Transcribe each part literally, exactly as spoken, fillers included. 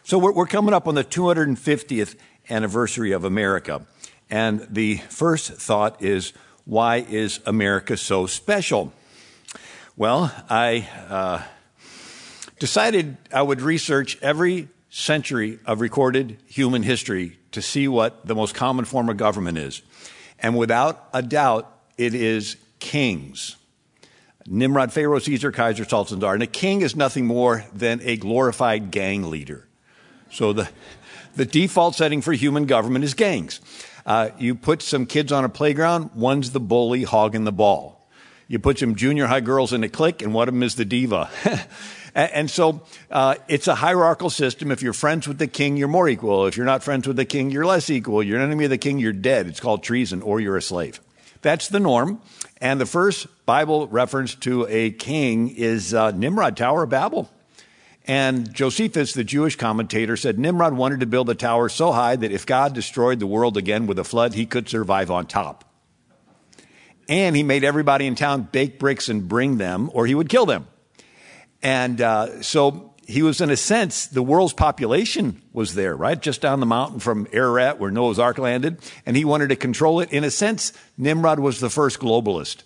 So we're, we're coming up on the two hundred fiftieth anniversary of America. And the first thought is, why is America so special? Well, I uh, decided I would research every century of recorded human history to see what the most common form of government is. And without a doubt, it is kings. Nimrod, Pharaoh, Caesar, Kaiser, Sultan, Tsar. And a king is nothing more than a glorified gang leader. So the, the default setting for human government is gangs. Uh, you put some kids on a playground, one's the bully hogging the ball. You put some junior high girls in a clique, and one of them is the diva. and, and so uh, it's a hierarchical system. If you're friends with the king, you're more equal. If you're not friends with the king, you're less equal. You're an enemy of the king, you're dead. It's called treason, or you're a slave. That's the norm. And the first Bible reference to a king is uh, Nimrod, Tower of Babel. And Josephus, the Jewish commentator, said Nimrod wanted to build a tower so high that if God destroyed the world again with a flood, he could survive on top. And he made everybody in town bake bricks and bring them, or he would kill them. And uh, so he was, in a sense, the world's population was there, right? Just down the mountain from Ararat, where Noah's Ark landed. And he wanted to control it. In a sense, Nimrod was the first globalist.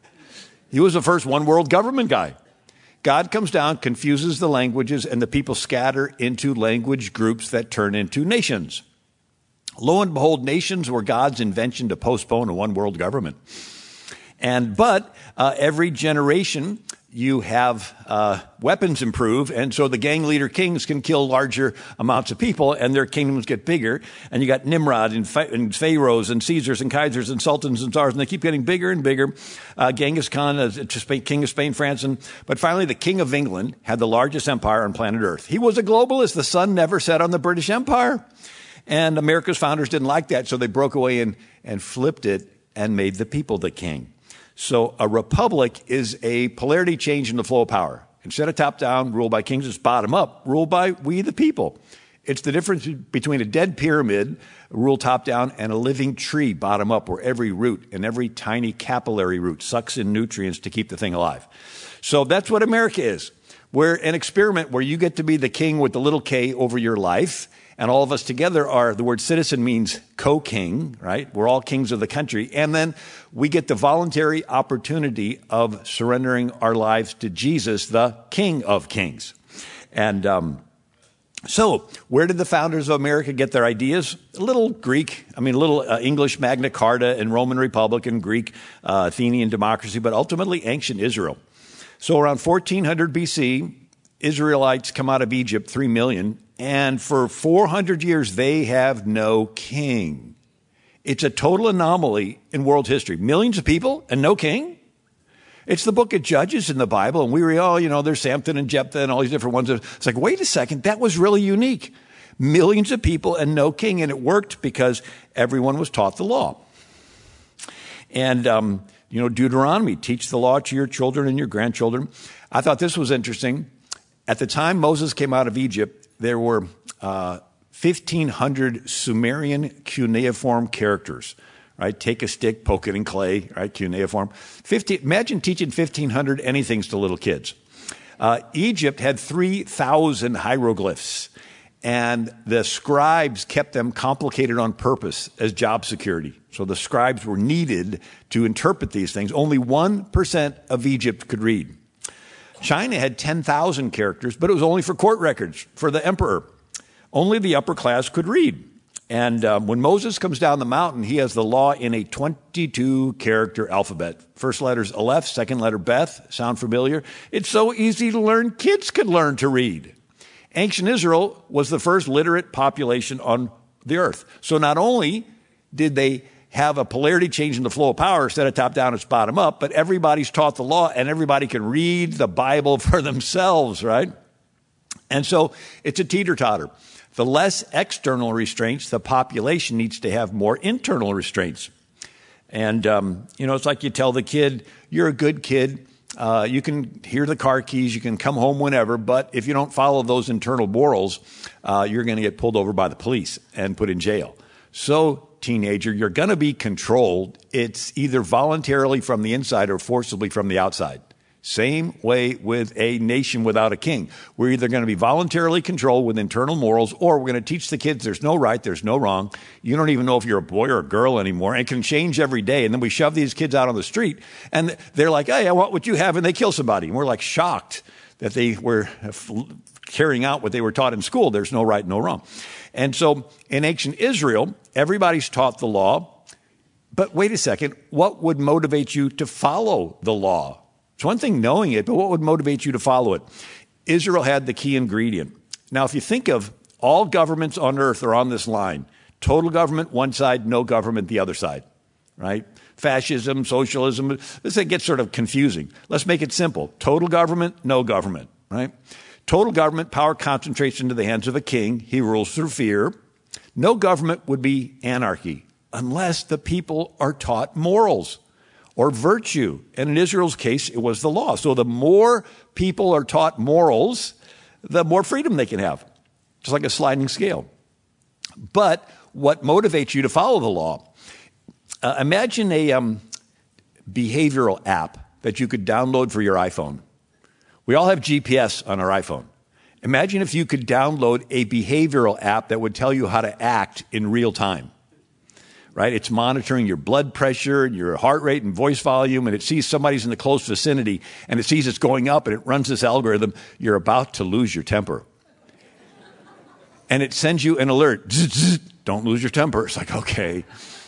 He was the first one world government guy. God comes down, confuses the languages, and the people scatter into language groups that turn into nations. Lo and behold, nations were God's invention to postpone a one world government. And but uh, every generation you have uh, weapons improve, and so the gang leader kings can kill larger amounts of people, and their kingdoms get bigger. And you got Nimrod and, Pha- and Pharaohs and Caesars and Kaisers and Sultans and Tsars, and they keep getting bigger and bigger. Uh, Genghis Khan, uh, king of Spain, France, and but finally the king of England had the largest empire on planet Earth. He was a globalist. The sun never set on the British Empire. And America's founders didn't like that, so they broke away and, and flipped it and made the people the king. So a republic is a polarity change in the flow of power. Instead of top-down, ruled by kings, it's bottom-up, ruled by we the people. It's the difference between a dead pyramid, ruled top-down, and a living tree, bottom-up, where every root and every tiny capillary root sucks in nutrients to keep the thing alive. So that's what America is. We're an experiment where you get to be the king with the little k over your life, and all of us together are, the word citizen means co-king, right? We're all kings of the country. And then we get the voluntary opportunity of surrendering our lives to Jesus, the King of Kings. And um, so where did the founders of America get their ideas? A little Greek, I mean, a little uh, English Magna Carta and Roman Republic and Greek uh, Athenian democracy, but ultimately ancient Israel. So around fourteen hundred B C, Israelites come out of Egypt, three million, and for four hundred years, they have no king. It's a total anomaly in world history. Millions of people and no king? It's the book of Judges in the Bible, and we read, oh, you know, there's Samson and Jephthah and all these different ones. It's like, wait a second, that was really unique. Millions of people and no king, and it worked because everyone was taught the law. And, um, you know, Deuteronomy, teach the law to your children and your grandchildren. I thought this was interesting. At the time Moses came out of Egypt, there were uh, fifteen hundred Sumerian cuneiform characters, right? Take a stick, poke it in clay, right? Cuneiform. fifty, imagine teaching fifteen hundred anythings to little kids. Uh, Egypt had three thousand hieroglyphs, and the scribes kept them complicated on purpose as job security. So the scribes were needed to interpret these things. Only one percent of Egypt could read. China had ten thousand characters, but it was only for court records, for the emperor. Only the upper class could read. And um, when Moses comes down the mountain, he has the law in a twenty-two character alphabet. First letter's Aleph, second letter Beth. Sound familiar? It's so easy to learn, kids could learn to read. Ancient Israel was the first literate population on the earth. So not only did they have a polarity change in the flow of power, instead of top down, it's bottom up, but everybody's taught the law and everybody can read the Bible for themselves, right? And so it's a teeter-totter. The less external restraints, the population needs to have more internal restraints. And, um, you know, it's like you tell the kid, you're a good kid. Uh, you can hear the car keys. You can come home whenever. But if you don't follow those internal morals, uh, you're going to get pulled over by the police and put in jail. So, teenager, you're going to be controlled. It's either voluntarily from the inside or forcibly from the outside. Same way with a nation without a king. We're either going to be voluntarily controlled with internal morals, or we're going to teach the kids there's no right, there's no wrong. You don't even know if you're a boy or a girl anymore. And it can change every day. And then we shove these kids out on the street, and they're like, hey, I want what you have, and they kill somebody. And we're like shocked that they were carrying out what they were taught in school. There's no right, no wrong. And so in ancient Israel, everybody's taught the law. But wait a second, what would motivate you to follow the law? It's one thing knowing it, but what would motivate you to follow it? Israel had the key ingredient. Now, if you think of all governments on earth are on this line, total government one side, no government the other side, right? Fascism, socialism, this gets sort of confusing. Let's make it simple. Total government, no government, right? Total government, power concentrates into the hands of a king. He rules through fear. No government would be anarchy unless the people are taught morals or virtue. And in Israel's case, it was the law. So the more people are taught morals, the more freedom they can have. Just like a sliding scale. But what motivates you to follow the law? Uh, imagine a um, behavioral app that you could download for your iPhone. We all have G P S on our iPhone. Imagine if you could download a behavioral app that would tell you how to act in real time. Right? It's monitoring your blood pressure and your heart rate and voice volume, and it sees somebody's in the close vicinity, and it sees it's going up, and it runs this algorithm. You're about to lose your temper. And it sends you an alert. Don't lose your temper. It's like, okay.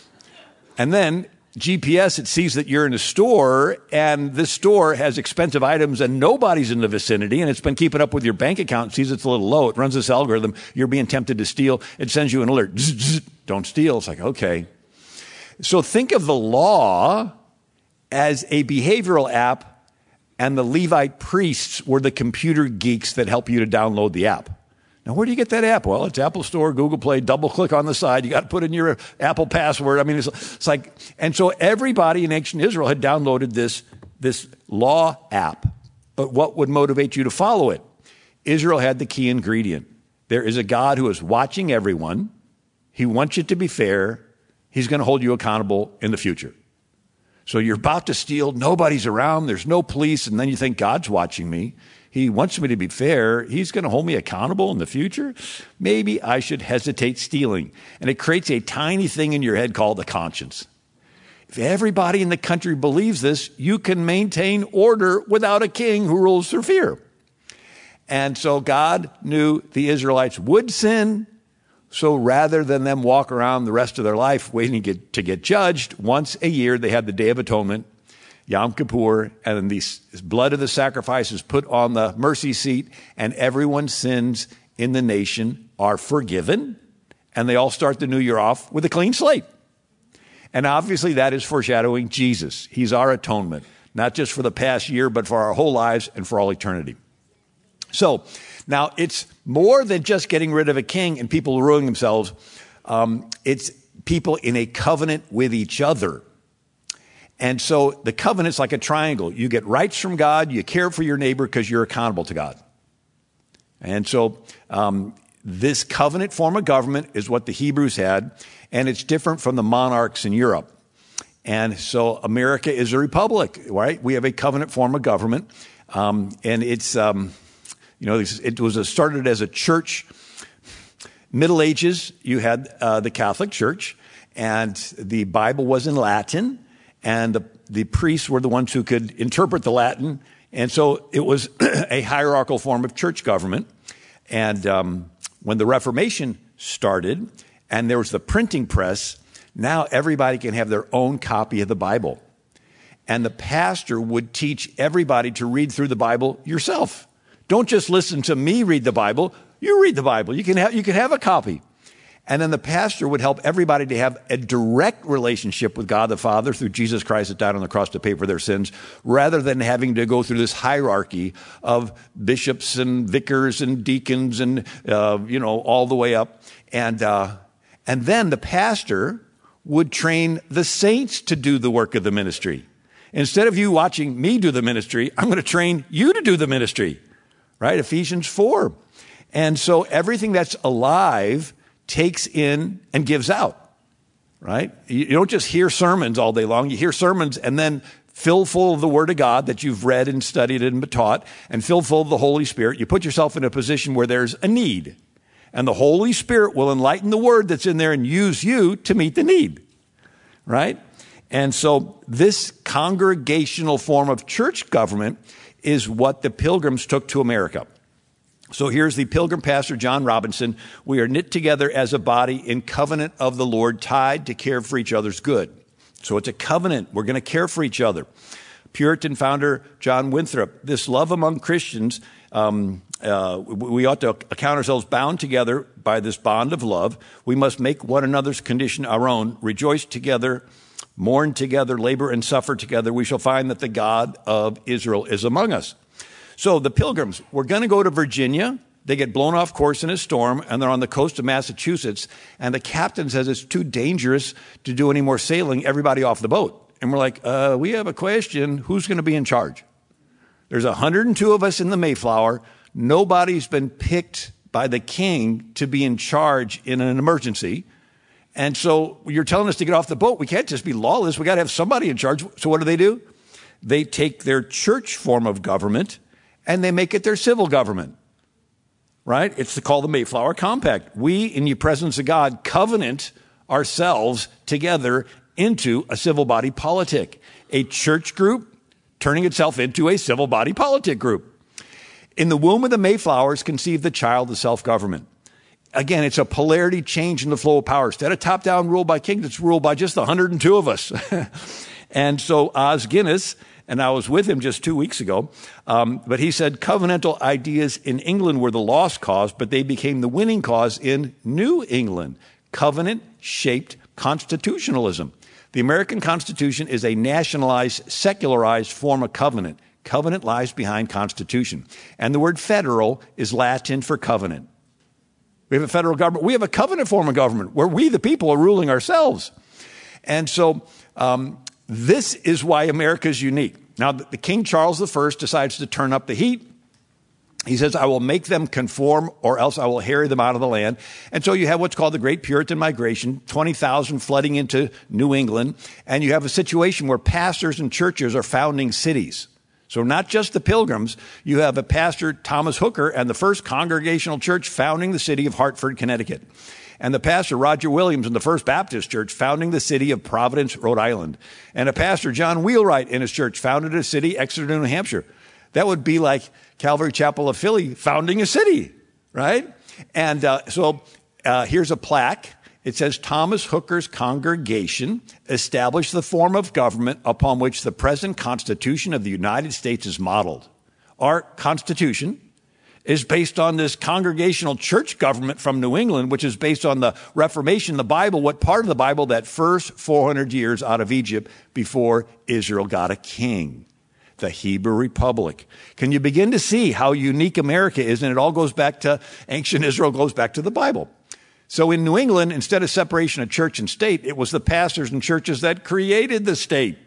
And then G P S, it sees that you're in a store, and this store has expensive items, and nobody's in the vicinity, and it's been keeping up with your bank account, sees it's a little low. It runs this algorithm. You're being tempted to steal. It sends you an alert. Don't steal. It's like, okay. So think of the law as a behavioral app, and the Levite priests were the computer geeks that help you to download the app. Now, where do you get that app? Well, it's Apple Store, Google Play, double click on the side. You got to put in your Apple password. I mean, it's, it's like, and so everybody in ancient Israel had downloaded this, this law app. But what would motivate you to follow it? Israel had the key ingredient. There is a God who is watching everyone. He wants you to be fair. He's going to hold you accountable in the future. So you're about to steal. Nobody's around. There's no police. And then you think, God's watching me. He wants me to be fair. He's going to hold me accountable in the future. Maybe I should hesitate stealing. And it creates a tiny thing in your head called the conscience. If everybody in the country believes this, you can maintain order without a king who rules through fear. And so God knew the Israelites would sin. So rather than them walk around the rest of their life waiting to get, to get judged, once a year they had the Day of Atonement, Yom Kippur, and then the blood of the sacrifice is put on the mercy seat, and everyone's sins in the nation are forgiven, and they all start the new year off with a clean slate. And obviously that is foreshadowing Jesus. He's our atonement, not just for the past year, but for our whole lives and for all eternity. So now it's more than just getting rid of a king and people ruining themselves. Um, it's people in a covenant with each other. And so the covenant's like a triangle. You get rights from God, you care for your neighbor because you're accountable to God. And so um, this covenant form of government is what the Hebrews had, and it's different from the monarchs in Europe. And so America is a republic, right? We have a covenant form of government, um, and it's, um, you know, it was a, started as a church. Middle Ages, you had uh, the Catholic Church, and the Bible was in Latin. And the, the priests were the ones who could interpret the Latin. And so it was a hierarchical form of church government. And um, when the Reformation started and there was the printing press, now everybody can have their own copy of the Bible. And the pastor would teach everybody to read through the Bible yourself. Don't just listen to me read the Bible. You read the Bible. You can have, you can have a copy. And then the pastor would help everybody to have a direct relationship with God the Father through Jesus Christ that died on the cross to pay for their sins, rather than having to go through this hierarchy of bishops and vicars and deacons and, uh, you know, all the way up. And, uh, and then the pastor would train the saints to do the work of the ministry. Instead of you watching me do the ministry, I'm going to train you to do the ministry, right? Ephesians four. And so everything that's alive takes in and gives out, right? You don't just hear sermons all day long. You hear sermons and then filled full of the Word of God that you've read and studied and been taught, and filled full of the Holy Spirit, you put yourself in a position where there's a need. And the Holy Spirit will enlighten the Word that's in there and use you to meet the need. Right? And so this congregational form of church government is what the Pilgrims took to America. So here's the Pilgrim pastor, John Robinson. We are knit together as a body in covenant of the Lord, tied to care for each other's good. So it's a covenant. We're going to care for each other. Puritan founder John Winthrop, this love among Christians, um, uh, we ought to account ourselves bound together by this bond of love. We must make one another's condition our own, rejoice together, mourn together, labor and suffer together. We shall find that the God of Israel is among us. So the Pilgrims, we're going to go to Virginia. They get blown off course in a storm, and they're on the coast of Massachusetts. And the captain says it's too dangerous to do any more sailing, everybody off the boat. And we're like, uh, we have a question. Who's going to be in charge? There's one hundred two of us in the Mayflower. Nobody's been picked by the king to be in charge in an emergency. And so you're telling us to get off the boat. We can't just be lawless. We got to have somebody in charge. So what do they do? They take their church form of government and they make it their civil government, right? It's called the Mayflower Compact. We, in the presence of God, covenant ourselves together into a civil body politic, a church group turning itself into a civil body politic group. In the womb of the Mayflowers conceived the child of self-government. Again, it's a polarity change in the flow of power. Instead of top-down rule by kings, it's ruled by just one hundred two of us. And so Os Guinness, and I was with him just two weeks ago, um, but he said covenantal ideas in England were the lost cause, but they became the winning cause in New England. Covenant-shaped constitutionalism. The American Constitution is a nationalized, secularized form of covenant. Covenant lies behind Constitution. And the word federal is Latin for covenant. We have a federal government. We have a covenant form of government where we, the people, are ruling ourselves. And so um, this is why America is unique. Now, the King Charles the First decides to turn up the heat. He says, I will make them conform or else I will harry them out of the land. And so you have what's called the Great Puritan Migration, twenty thousand flooding into New England. And you have a situation where pastors and churches are founding cities. So not just the Pilgrims, you have a pastor, Thomas Hooker, and the First Congregational Church founding the city of Hartford, Connecticut. And the pastor, Roger Williams, in the First Baptist Church, founding the city of Providence, Rhode Island. And a pastor, John Wheelwright, in his church, founded a city, Exeter, New Hampshire. That would be like Calvary Chapel of Philly founding a city, right? And uh, so uh, here's a plaque. It says, Thomas Hooker's congregation established the form of government upon which the present Constitution of the United States is modeled. Our Constitution is based on this congregational church government from New England, which is based on the Reformation, the Bible, what part of the Bible, that first four hundred years out of Egypt before Israel got a king, the Hebrew Republic. Can you begin to see how unique America is? And it all goes back to ancient Israel, goes back to the Bible. So in New England, instead of separation of church and state, it was the pastors and churches that created the state.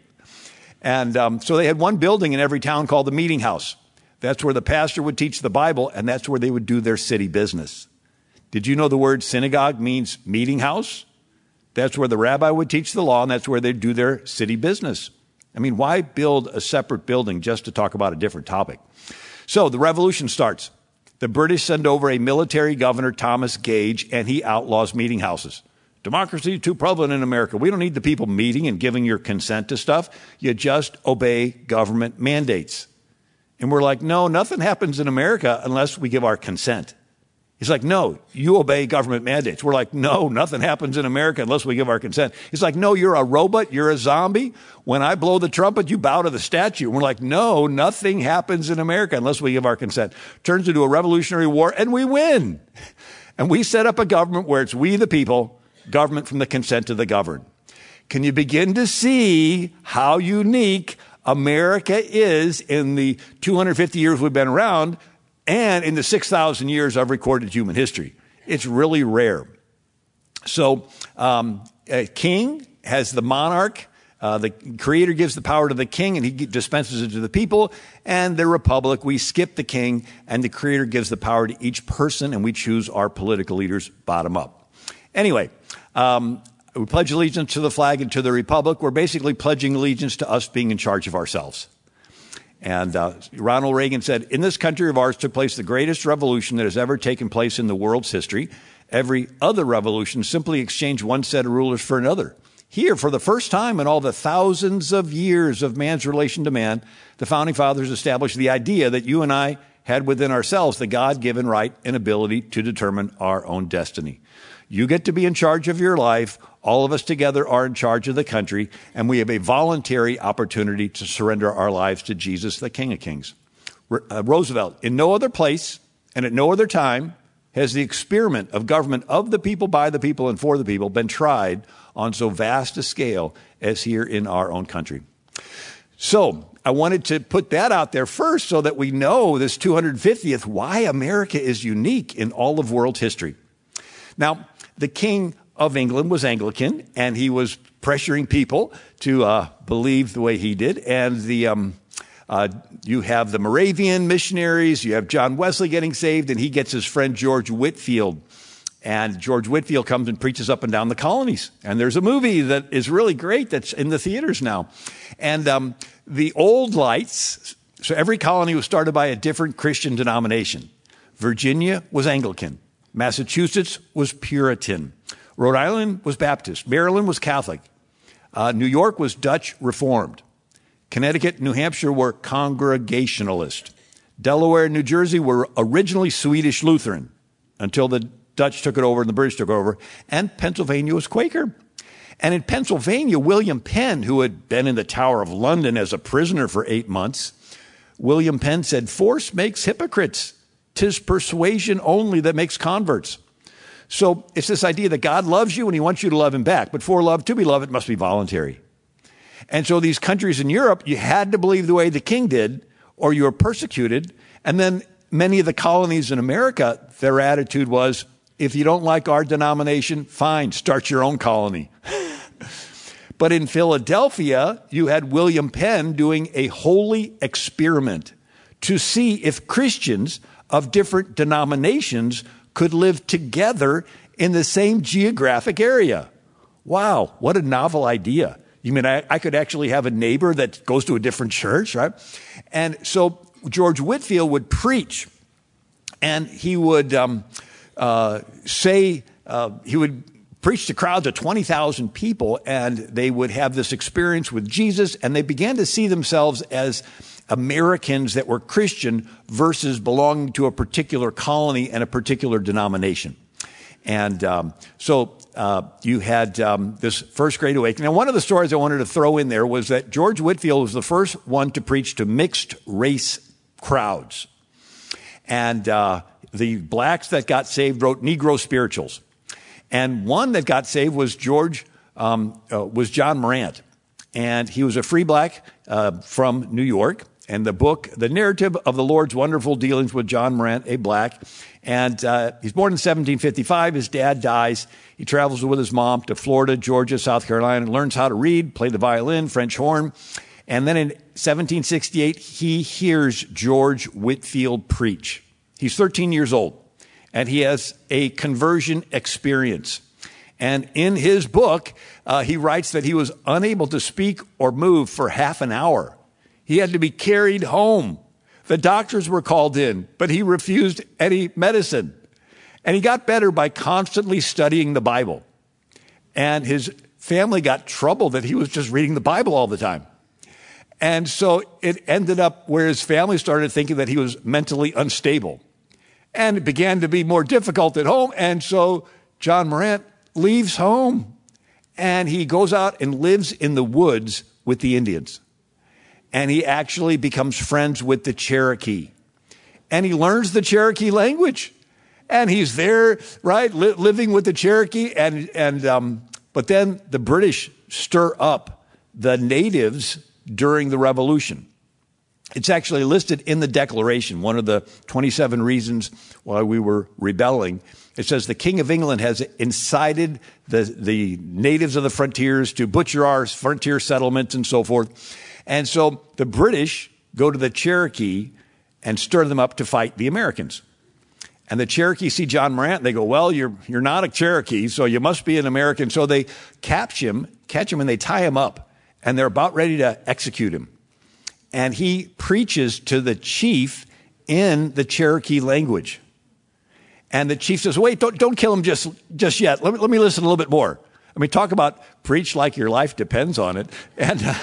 And um, so they had one building in every town called the Meeting House. That's where the pastor would teach the Bible, and that's where they would do their city business. Did you know the word synagogue means meeting house? That's where the rabbi would teach the law, and that's where they'd do their city business. I mean, why build a separate building just to talk about a different topic? So the revolution starts. The British send over a military governor, Thomas Gage, and he outlaws meeting houses. Democracy is too prevalent in America. We don't need the people meeting and giving your consent to stuff. You just obey government mandates. And we're like, no, nothing happens in America unless we give our consent. He's like, no, you obey government mandates. We're like, no, nothing happens in America unless we give our consent. He's like, no, you're a robot. You're a zombie. When I blow the trumpet, you bow to the statue. And we're like, no, nothing happens in America unless we give our consent. Turns into a revolutionary war and we win. And we set up a government where it's we the people, government from the consent of the governed. Can you begin to see how unique America is in the two hundred fifty years we've been around and in the six thousand years of recorded human history? It's really rare. So um, a king has the monarch. Uh, the creator gives the power to the king and he dispenses it to the people. And the republic, we skip the king and the creator gives the power to each person and we choose our political leaders bottom up. Anyway, um, we pledge allegiance to the flag and to the republic. We're basically pledging allegiance to us being in charge of ourselves. And uh, Ronald Reagan said, in this country of ours took place the greatest revolution that has ever taken place in the world's history. Every other revolution simply exchanged one set of rulers for another. Here, for the first time in all the thousands of years of man's relation to man, the Founding Fathers established the idea that you and I had within ourselves the God-given right and ability to determine our own destiny. You get to be in charge of your life. All of us together are in charge of the country, and we have a voluntary opportunity to surrender our lives to Jesus, the King of Kings. Uh, Roosevelt, in no other place and at no other time has the experiment of government of the people, by the people, and for the people been tried on so vast a scale as here in our own country. So I wanted to put that out there first so that we know this two hundred fiftieth, why America is unique in all of world history. Now, the King of England was Anglican, and he was pressuring people to uh, believe the way he did. And the um, uh, you have the Moravian missionaries, you have John Wesley getting saved, and he gets his friend George Whitefield. And George Whitefield comes and preaches up and down the colonies. And there's a movie that is really great that's in the theaters now. And um, the old lights, so every colony was started by a different Christian denomination. Virginia was Anglican. Massachusetts was Puritan. Rhode Island was Baptist. Maryland was Catholic. Uh, New York was Dutch Reformed. Connecticut and New Hampshire were Congregationalist. Delaware and New Jersey were originally Swedish Lutheran until the Dutch took it over and the British took it over. And Pennsylvania was Quaker. And in Pennsylvania, William Penn, who had been in the Tower of London as a prisoner for eight months, William Penn said, force makes hypocrites. 'Tis persuasion only that makes converts. So it's this idea that God loves you and he wants you to love him back. But for love to be loved, it must be voluntary. And so these countries in Europe, you had to believe the way the king did, or you were persecuted. And then many of the colonies in America, their attitude was, if you don't like our denomination, fine, start your own colony. But in Philadelphia, you had William Penn doing a holy experiment to see if Christians of different denominations could live together in the same geographic area. Wow, what a novel idea. You mean I, I could actually have a neighbor that goes to a different church, right? And so George Whitefield would preach, and he would um, uh, say, uh, he would preach to crowds of twenty thousand people, and they would have this experience with Jesus, and they began to see themselves as Americans that were Christian versus belonging to a particular colony and a particular denomination. And um, so uh, you had um, this first great awakening. Now, one of the stories I wanted to throw in there was that George Whitefield was the first one to preach to mixed race crowds. And uh, the blacks that got saved wrote Negro spirituals. And one that got saved was George, um, uh, was John Morant. And he was a free black uh, from New York. And the book, The Narrative of the Lord's Wonderful Dealings with John Morant, a black. And uh, he's born in seventeen fifty-five. His dad dies. He travels with his mom to Florida, Georgia, South Carolina, and learns how to read, play the violin, French horn. And then in seventeen sixty-eight, he hears George Whitefield preach. He's thirteen years old, and he has a conversion experience. And in his book, uh, he writes that he was unable to speak or move for half an hour. He had to be carried home. The doctors were called in, but he refused any medicine. And he got better by constantly studying the Bible. And his family got trouble that he was just reading the Bible all the time. And so it ended up where his family started thinking that he was mentally unstable. And it began to be more difficult at home. And so John Morant leaves home. And he goes out and lives in the woods with the Indians. And he actually becomes friends with the Cherokee. And he learns the Cherokee language. And he's there, right, li- living with the Cherokee. And, and um, but then the British stir up the natives during the Revolution. It's actually listed in the Declaration, one of the twenty-seven reasons why we were rebelling. It says the King of England has incited the, the natives of the frontiers to butcher our frontier settlements and so forth. And so the British go to the Cherokee and stir them up to fight the Americans. And the Cherokee see John Morant, and they go, well, you're you're not a Cherokee, so you must be an American. So they catch him, catch him, and they tie him up, and they're about ready to execute him. And he preaches to the chief in the Cherokee language. And the chief says, wait, don't don't kill him just, just yet. Let me, let me listen a little bit more. I mean, talk about preach like your life depends on it. And uh,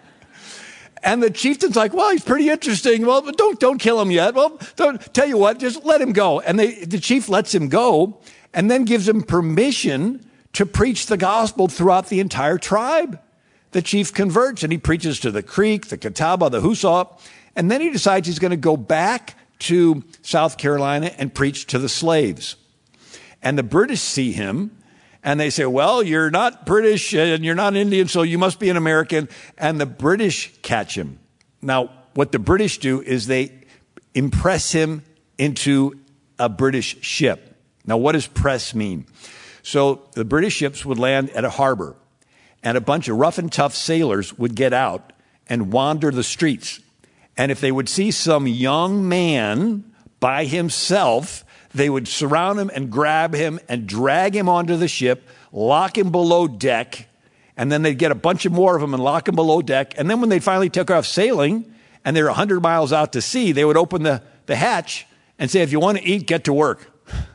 and the chieftain's like, well, he's pretty interesting. Well, but don't don't kill him yet. Well, don't, tell you what, just let him go. And they, the chief lets him go and then gives him permission to preach the gospel throughout the entire tribe. The chief converts, and he preaches to the Creek, the Catawba, the Hoosaw, and then he decides he's going to go back to South Carolina and preach to the slaves. And the British see him, and they say, well, you're not British and you're not Indian, so you must be an American. And the British catch him. Now, what the British do is they impress him into a British ship. Now, what does press mean? So the British ships would land at a harbor, and a bunch of rough and tough sailors would get out and wander the streets. And if they would see some young man by himself, they would surround him and grab him and drag him onto the ship, lock him below deck, and then they'd get a bunch of more of them and lock him below deck. And then when they finally took off sailing and they're one hundred miles out to sea, they would open the, the hatch and say, if you want to eat, get to work.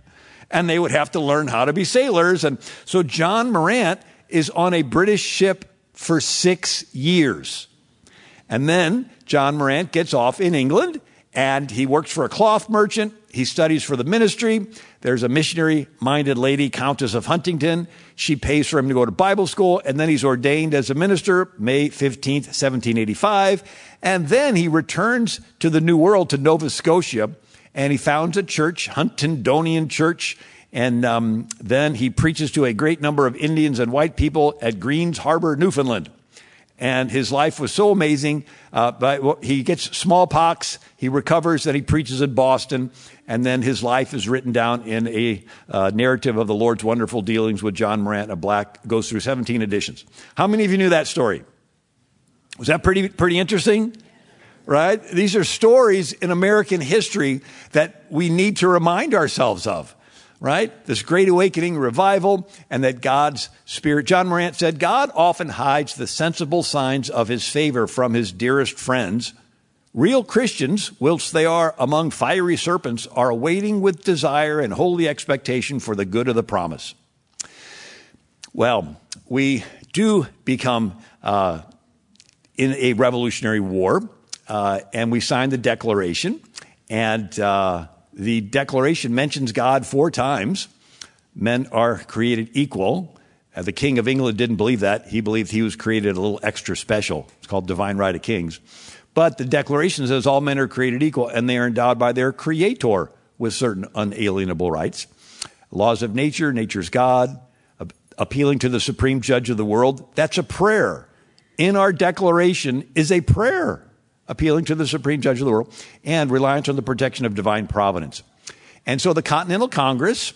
And they would have to learn how to be sailors. And so John Morant is on a British ship for six years. And then John Morant gets off in England, and he works for a cloth merchant. He studies for the ministry. There's a missionary-minded lady, Countess of Huntington. She pays for him to go to Bible school, and then he's ordained as a minister May fifteenth, seventeen eighty-five. And then he returns to the New World, to Nova Scotia, and he founds a church, Huntondonian Church. And um, then he preaches to a great number of Indians and white people at Greens Harbor, Newfoundland. And his life was so amazing. Uh, but he gets smallpox, he recovers, then he preaches in Boston, and then his life is written down in a uh, narrative of the Lord's wonderful dealings with John Morant, a black, goes through seventeen editions. How many of you knew that story? Was that pretty, pretty interesting? Right? These are stories in American history that we need to remind ourselves of. Right? This great awakening, revival, and that God's Spirit. John Morant said, God often hides the sensible signs of his favor from his dearest friends. Real Christians, whilst they are among fiery serpents, are awaiting with desire and holy expectation for the good of the promise. Well, we do become uh, in a revolutionary war, uh, and we sign the Declaration, and uh the Declaration mentions God four times. Men are created equal. Uh, the King of England didn't believe that. He believed he was created a little extra special. It's called Divine Right of Kings. But the Declaration says all men are created equal, and they are endowed by their Creator with certain unalienable rights. Laws of nature, nature's God, uh, appealing to the supreme judge of the world. That's a prayer. In our Declaration is a prayer, appealing to the supreme judge of the world, and reliance on the protection of divine providence. And so the Continental Congress,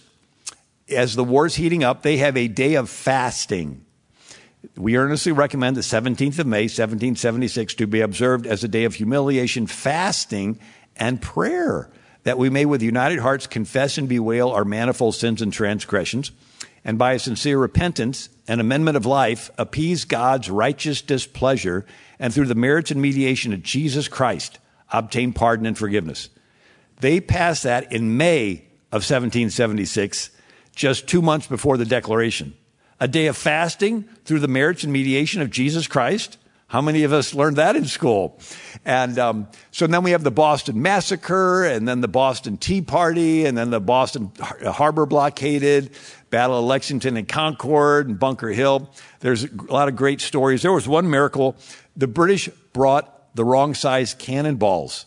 as the war's heating up, they have a day of fasting. We earnestly recommend the seventeenth of May, seventeen seventy-six, to be observed as a day of humiliation, fasting, and prayer, that we may with united hearts confess and bewail our manifold sins and transgressions, and by a sincere repentance and amendment of life, appease God's righteous displeasure, and through the merits and mediation of Jesus Christ, obtain pardon and forgiveness. They passed that in May of seventeen seventy-six, just two months before the Declaration. A day of fasting through the merits and mediation of Jesus Christ. How many of us learned that in school? And um, so then we have the Boston Massacre, and then the Boston Tea Party, and then the Boston Harbor blockaded, Battle of Lexington and Concord, and Bunker Hill. There's a lot of great stories. There was one miracle. The British brought the wrong size cannonballs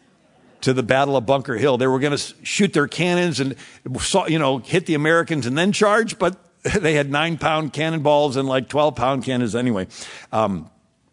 to the Battle of Bunker Hill. They were going to shoot their cannons and, you know, hit the Americans and then charge, but they had nine-pound cannonballs and like twelve-pound cannons anyway. Um,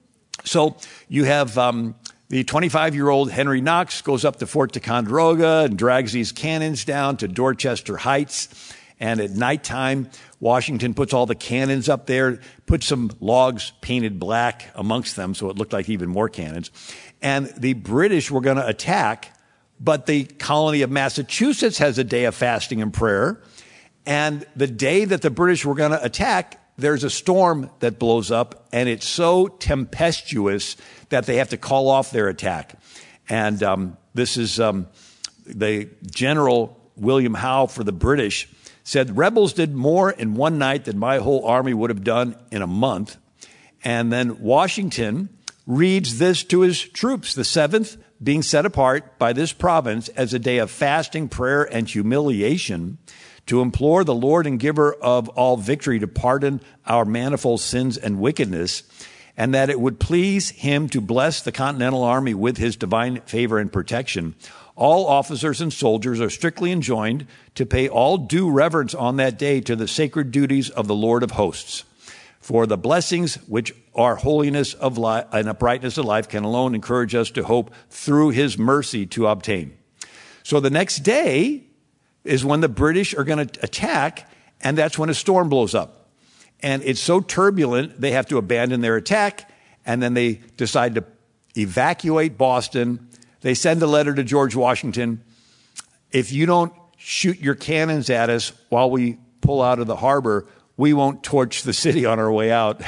so you have um, the twenty-five-year-old Henry Knox goes up to Fort Ticonderoga and drags these cannons down to Dorchester Heights. And at nighttime, Washington puts all the cannons up there, puts some logs painted black amongst them so it looked like even more cannons. And the British were going to attack but the colony of Massachusetts has a day of fasting and prayer. And the day that the British were going to attack, there's a storm that blows up, and it's so tempestuous that they have to call off their attack. And um, this is um, the General William Howe for the British said, rebels did more in one night than my whole army would have done in a month. And then Washington reads this to his troops, the seventh being set apart by this province as a day of fasting, prayer, and humiliation, to implore the Lord and giver of all victory to pardon our manifold sins and wickedness, and that it would please him to bless the Continental Army with his divine favor and protection. All officers and soldiers are strictly enjoined to pay all due reverence on that day to the sacred duties of the Lord of hosts. For the blessings which are holiness of life and uprightness of life can alone encourage us to hope through his mercy to obtain. So the next day is when the British are going to attack, and that's when a storm blows up. And it's so turbulent, they have to abandon their attack, and then they decide to evacuate Boston. They send a letter to George Washington. If you don't shoot your cannons at us while we pull out of the harbor, we won't torch the city on our way out.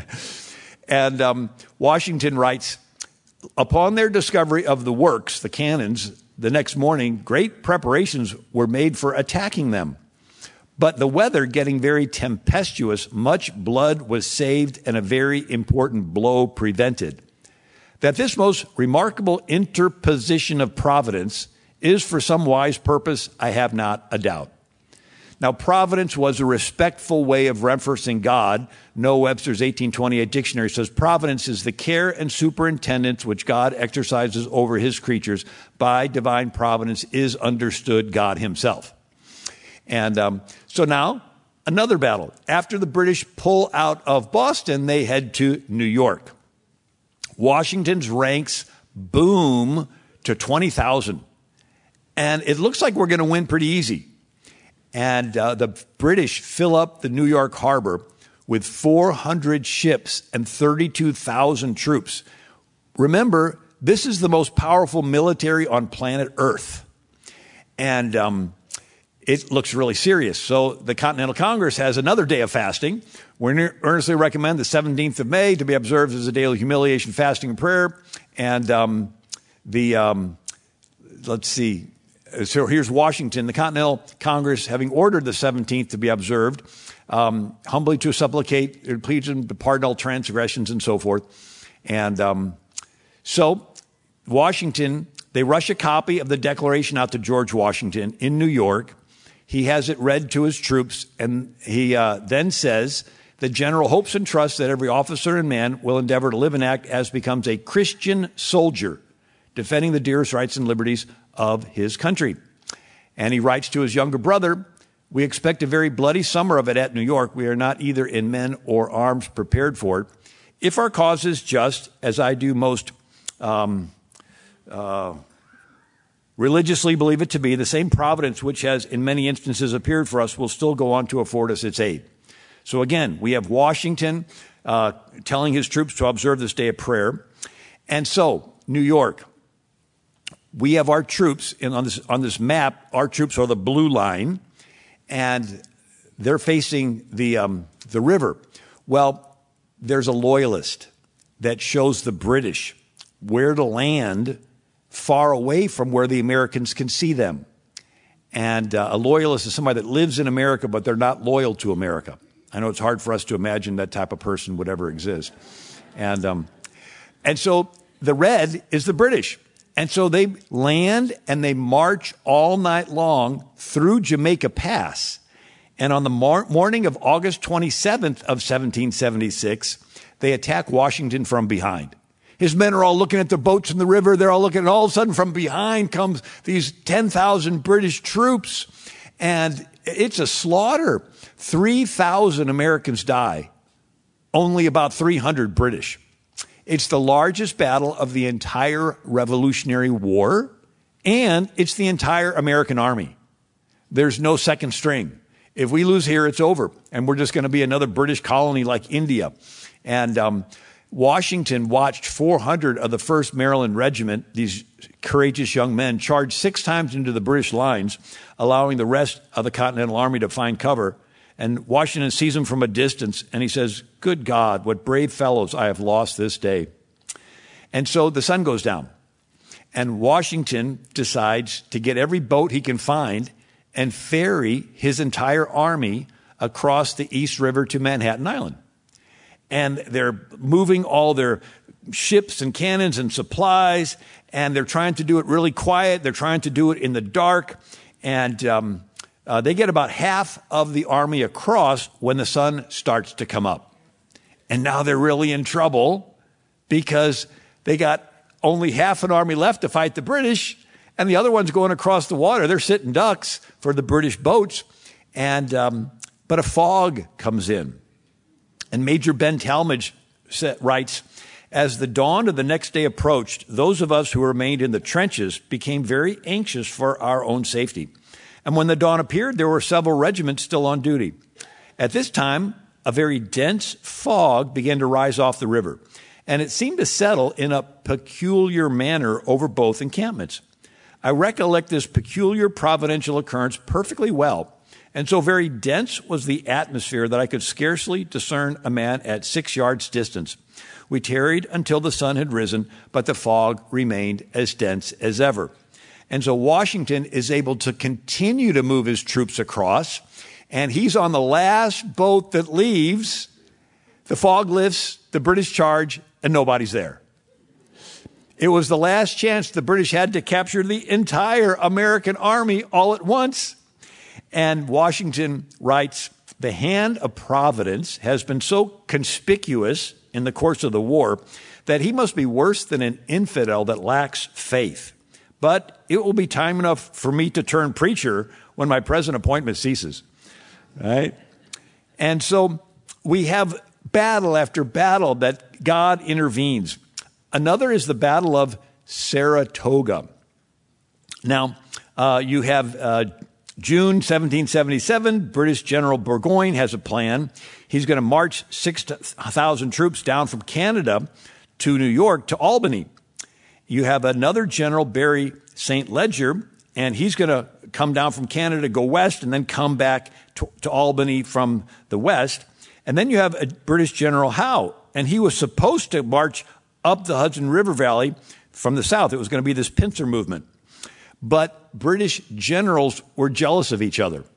And um, Washington writes, upon their discovery of the works, the cannons, the next morning, great preparations were made for attacking them. But the weather getting very tempestuous, much blood was saved and a very important blow prevented. That this most remarkable interposition of providence is for some wise purpose, I have not a doubt. Now, providence was a respectful way of referencing God. Noah Webster's eighteen twenty-eight dictionary says, providence is the care and superintendence which God exercises over his creatures. By divine providence is understood God himself. And um, so now, another battle. After the British pull out of Boston, they head to New York. Washington's ranks boom to twenty thousand. And it looks like we're going to win pretty easy. And uh, the British fill up the New York harbor with four hundred ships and thirty-two thousand troops. Remember, this is the most powerful military on planet Earth. And um, it looks really serious. So the Continental Congress has another day of fasting. We earnestly recommend the seventeenth of May to be observed as a day of humiliation, fasting, and prayer. And um, the, um, let's see, so here's Washington, the Continental Congress, having ordered the seventeenth to be observed, um, humbly to supplicate, plead him to pardon all transgressions and so forth. And um, so Washington, they rush a copy of the Declaration out to George Washington in New York. He has it read to his troops, and he uh, then says, the general hopes and trusts that every officer and man will endeavor to live and act as becomes a Christian soldier, defending the dearest rights and liberties of his country. And he writes to his younger brother, we expect a very bloody summer of it at New York. We are not either in men or arms prepared for it. If our cause is just, as I do most um, uh, religiously believe it to be, the same providence which has in many instances appeared for us will still go on to afford us its aid. So again, we have Washington uh, telling his troops to observe this day of prayer. And so, New York, we have our troops in, on this on this map. Our troops are the blue line, and they're facing the um, the river. Well, there's a loyalist that shows the British where to land far away from where the Americans can see them. And uh, a loyalist is somebody that lives in America, but they're not loyal to America. I know it's hard for us to imagine that type of person would ever exist. And um, and so the red is the British. And so they land and they march all night long through Jamaica Pass. And on the mor- morning of August twenty-seventh of seventeen seventy-six, they attack Washington from behind. His men are all looking at the boats in the river. They're all looking, and all of a sudden from behind comes these ten thousand British troops. And it's a slaughter. three thousand Americans die. Only about three hundred British. It's the largest battle of the entire Revolutionary War, and it's the entire American army. There's no second string. If we lose here, it's over, and we're just going to be another British colony like India. And um, Washington watched four hundred of the first Maryland Regiment, these courageous young men, charge six times into the British lines, allowing the rest of the Continental Army to find cover. And Washington sees them from a distance, and he says, "Good God, what brave fellows I have lost this day." And so the sun goes down, and Washington decides to get every boat he can find and ferry his entire army across the East River to Manhattan Island. And they're moving all their ships and cannons and supplies, and they're trying to do it really quiet. They're trying to do it in the dark. And um, uh, they get about half of the army across when the sun starts to come up. And now they're really in trouble because they got only half an army left to fight the British, and the other one's going across the water. They're sitting ducks for the British boats. And um, but a fog comes in. And Major Ben Talmadge writes, "As the dawn of the next day approached, those of us who remained in the trenches became very anxious for our own safety. And when the dawn appeared, there were several regiments still on duty. At this time, a very dense fog began to rise off the river, and it seemed to settle in a peculiar manner over both encampments. I recollect this peculiar providential occurrence perfectly well. And so very dense was the atmosphere that I could scarcely discern a man at six yards distance. We tarried until the sun had risen, but the fog remained as dense as ever." And so Washington is able to continue to move his troops across, and he's on the last boat that leaves. The fog lifts, the British charge, and nobody's there. It was the last chance the British had to capture the entire American army all at once. And Washington writes, "The hand of Providence has been so conspicuous in the course of the war that he must be worse than an infidel that lacks faith. But it will be time enough for me to turn preacher when my present appointment ceases." Right? And so we have battle after battle that God intervenes. Another is the Battle of Saratoga. Now, uh, you have uh, June seventeen seventy-seven, British General Burgoyne has a plan. He's going to march six thousand troops down from Canada to New York to Albany. You have another general, Barry Saint Leger, and he's going to come down from Canada, go west, and then come back to, to Albany from the west. And then you have a British General Howe, and he was supposed to march up the Hudson River Valley from the south. It was going to be this pincer movement. But British generals were jealous of each other.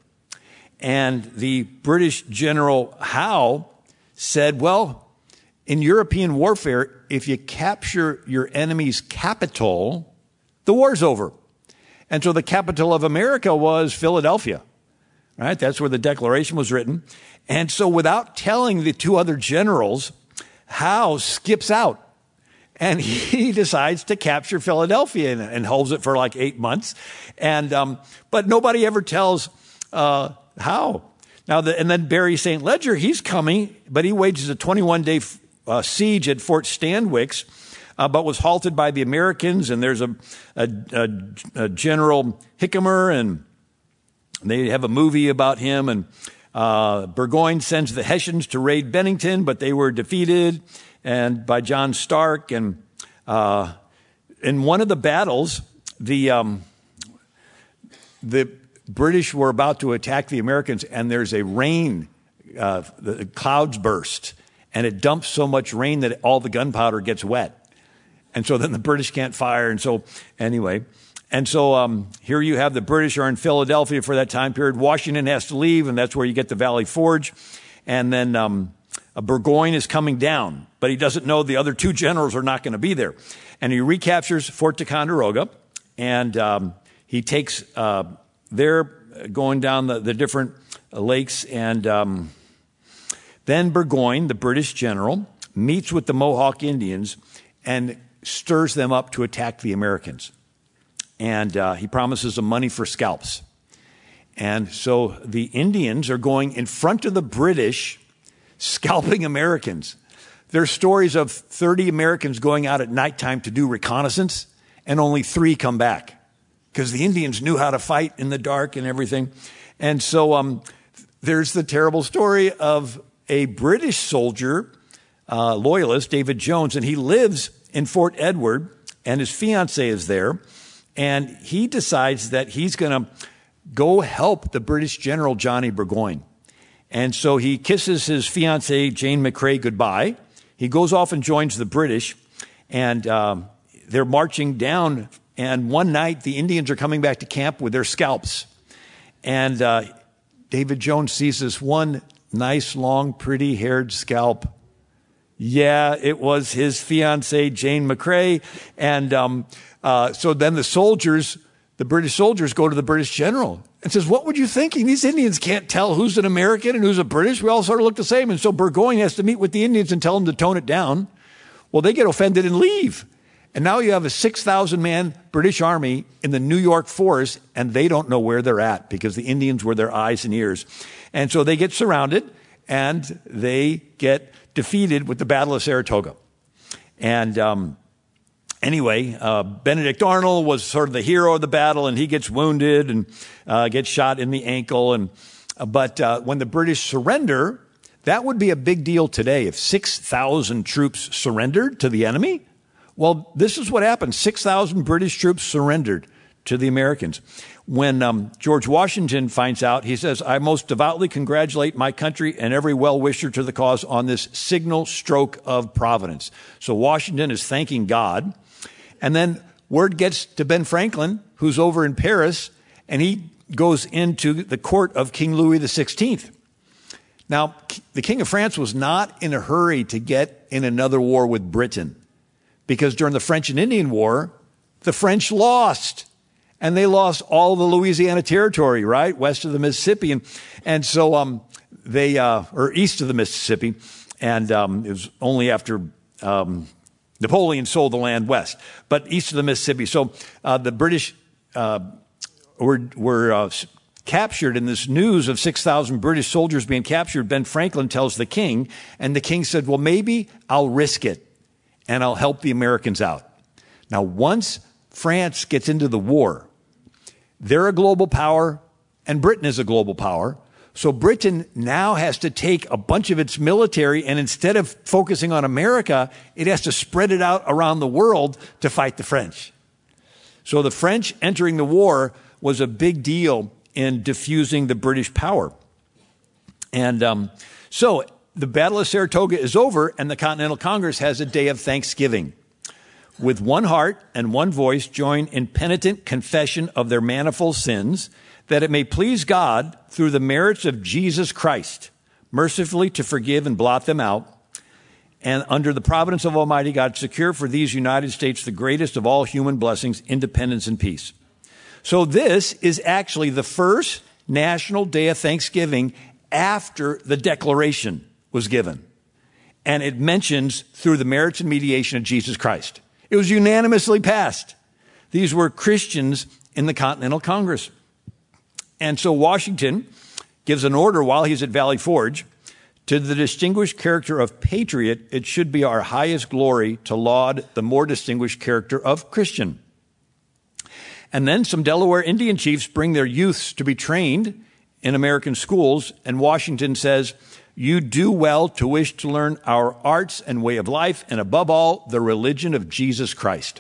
And the British General Howe said, well, in European warfare, if you capture your enemy's capital, the war's over. And so the capital of America was Philadelphia, right? That's where the Declaration was written. And so without telling the two other generals, Howe skips out. And he decides to capture Philadelphia and, and holds it for like eight months. And um, but nobody ever tells uh, how. Now, the, and then Barry Saint Leger, he's coming, but he wages a twenty-one day uh, siege at Fort Stanwix, uh, but was halted by the Americans. And there's a, a, a, a General Hickamer, and they have a movie about him. And uh, Burgoyne sends the Hessians to raid Bennington, but they were defeated. And by John Stark, and uh, in one of the battles, the um, the British were about to attack the Americans, and there's a rain, uh, the clouds burst, and it dumps so much rain that all the gunpowder gets wet, and so then the British can't fire. And so anyway, and so um, here you have the British are in Philadelphia for that time period. Washington has to leave, and that's where you get the Valley Forge, and then um, a Burgoyne is coming down. But he doesn't know the other two generals are not going to be there. And he recaptures Fort Ticonderoga, and um, he takes, uh, they're going down the, the different lakes, and um, then Burgoyne, the British general, meets with the Mohawk Indians and stirs them up to attack the Americans. And uh, he promises them money for scalps. And so the Indians are going in front of the British, scalping Americans. There's stories of thirty Americans going out at nighttime to do reconnaissance, and only three come back because the Indians knew how to fight in the dark and everything. And so um, there's the terrible story of a British soldier uh, loyalist, David Jones, and he lives in Fort Edward, and his fiancée is there, and he decides that he's going to go help the British General Johnny Burgoyne. And so he kisses his fiancée, Jane McCrae, goodbye. He goes off and joins the British, and um, they're marching down, and one night the Indians are coming back to camp with their scalps. And uh, David Jones sees this one nice, long, pretty-haired scalp. Yeah, it was his fiancée, Jane McCrae. And um, uh, so then the soldiers, the British soldiers, go to the British general and says, what were you thinking? These Indians can't tell who's an American and who's a British. We all sort of look the same. And so Burgoyne has to meet with the Indians and tell them to tone it down. Well, they get offended and leave. And now you have a six thousand man British army in the New York forest, and they don't know where they're at because the Indians were their eyes and ears. And so they get surrounded, and they get defeated with the Battle of Saratoga. And um, anyway, uh, Benedict Arnold was sort of the hero of the battle, and he gets wounded and uh, gets shot in the ankle. And uh, But uh, when the British surrender, that would be a big deal today if six thousand troops surrendered to the enemy. Well, this is what happened. six thousand British troops surrendered to the Americans. When um, George Washington finds out, he says, I most devoutly congratulate my country and every well-wisher to the cause on this signal stroke of Providence. So Washington is thanking God. And then word gets to Ben Franklin, who's over in Paris, and he goes into the court of King Louis the sixteenth. Now, the King of France was not in a hurry to get in another war with Britain, because during the French and Indian War, the French lost. And they lost all the Louisiana territory, right, west of the Mississippi. And, and so um, they, uh, or east of the Mississippi. And um, it was only after um, Napoleon sold the land west, but east of the Mississippi. So uh, the British uh, were, were uh, captured in this news of six thousand British soldiers being captured. Ben Franklin tells the king, and the king said, well, maybe I'll risk it, and I'll help the Americans out. Now, once France gets into the war, they're a global power, and Britain is a global power. So Britain now has to take a bunch of its military, and instead of focusing on America, it has to spread it out around the world to fight the French. So the French entering the war was a big deal in diffusing the British power. And um, so the Battle of Saratoga is over, and the Continental Congress has a day of thanksgiving. With one heart and one voice join in penitent confession of their manifold sins, that it may please God through the merits of Jesus Christ, mercifully to forgive and blot them out, and under the providence of Almighty God, secure for these United States the greatest of all human blessings, independence and peace. So this is actually the first national day of thanksgiving after the Declaration was given. And it mentions through the merits and mediation of Jesus Christ. It was unanimously passed. These were Christians in the Continental Congress. And so Washington gives an order while he's at Valley Forge, to the distinguished character of patriot, it should be our highest glory to laud the more distinguished character of Christian. And then some Delaware Indian chiefs bring their youths to be trained in American schools, and Washington says, you do well to wish to learn our arts and way of life, and above all, the religion of Jesus Christ.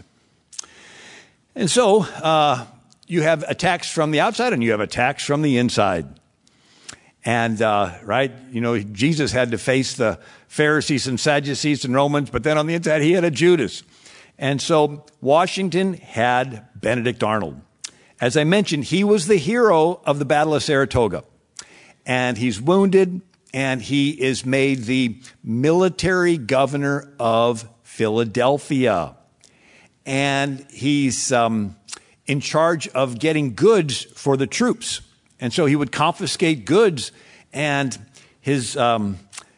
And so uh, you have attacks from the outside and you have attacks from the inside. And, uh, right, you know, Jesus had to face the Pharisees and Sadducees and Romans, but then on the inside, he had a Judas. And so Washington had Benedict Arnold. As I mentioned, he was the hero of the Battle of Saratoga. And he's wounded, and he is made the military governor of Philadelphia. And he's um, in charge of getting goods for the troops. And so he would confiscate goods, and his um,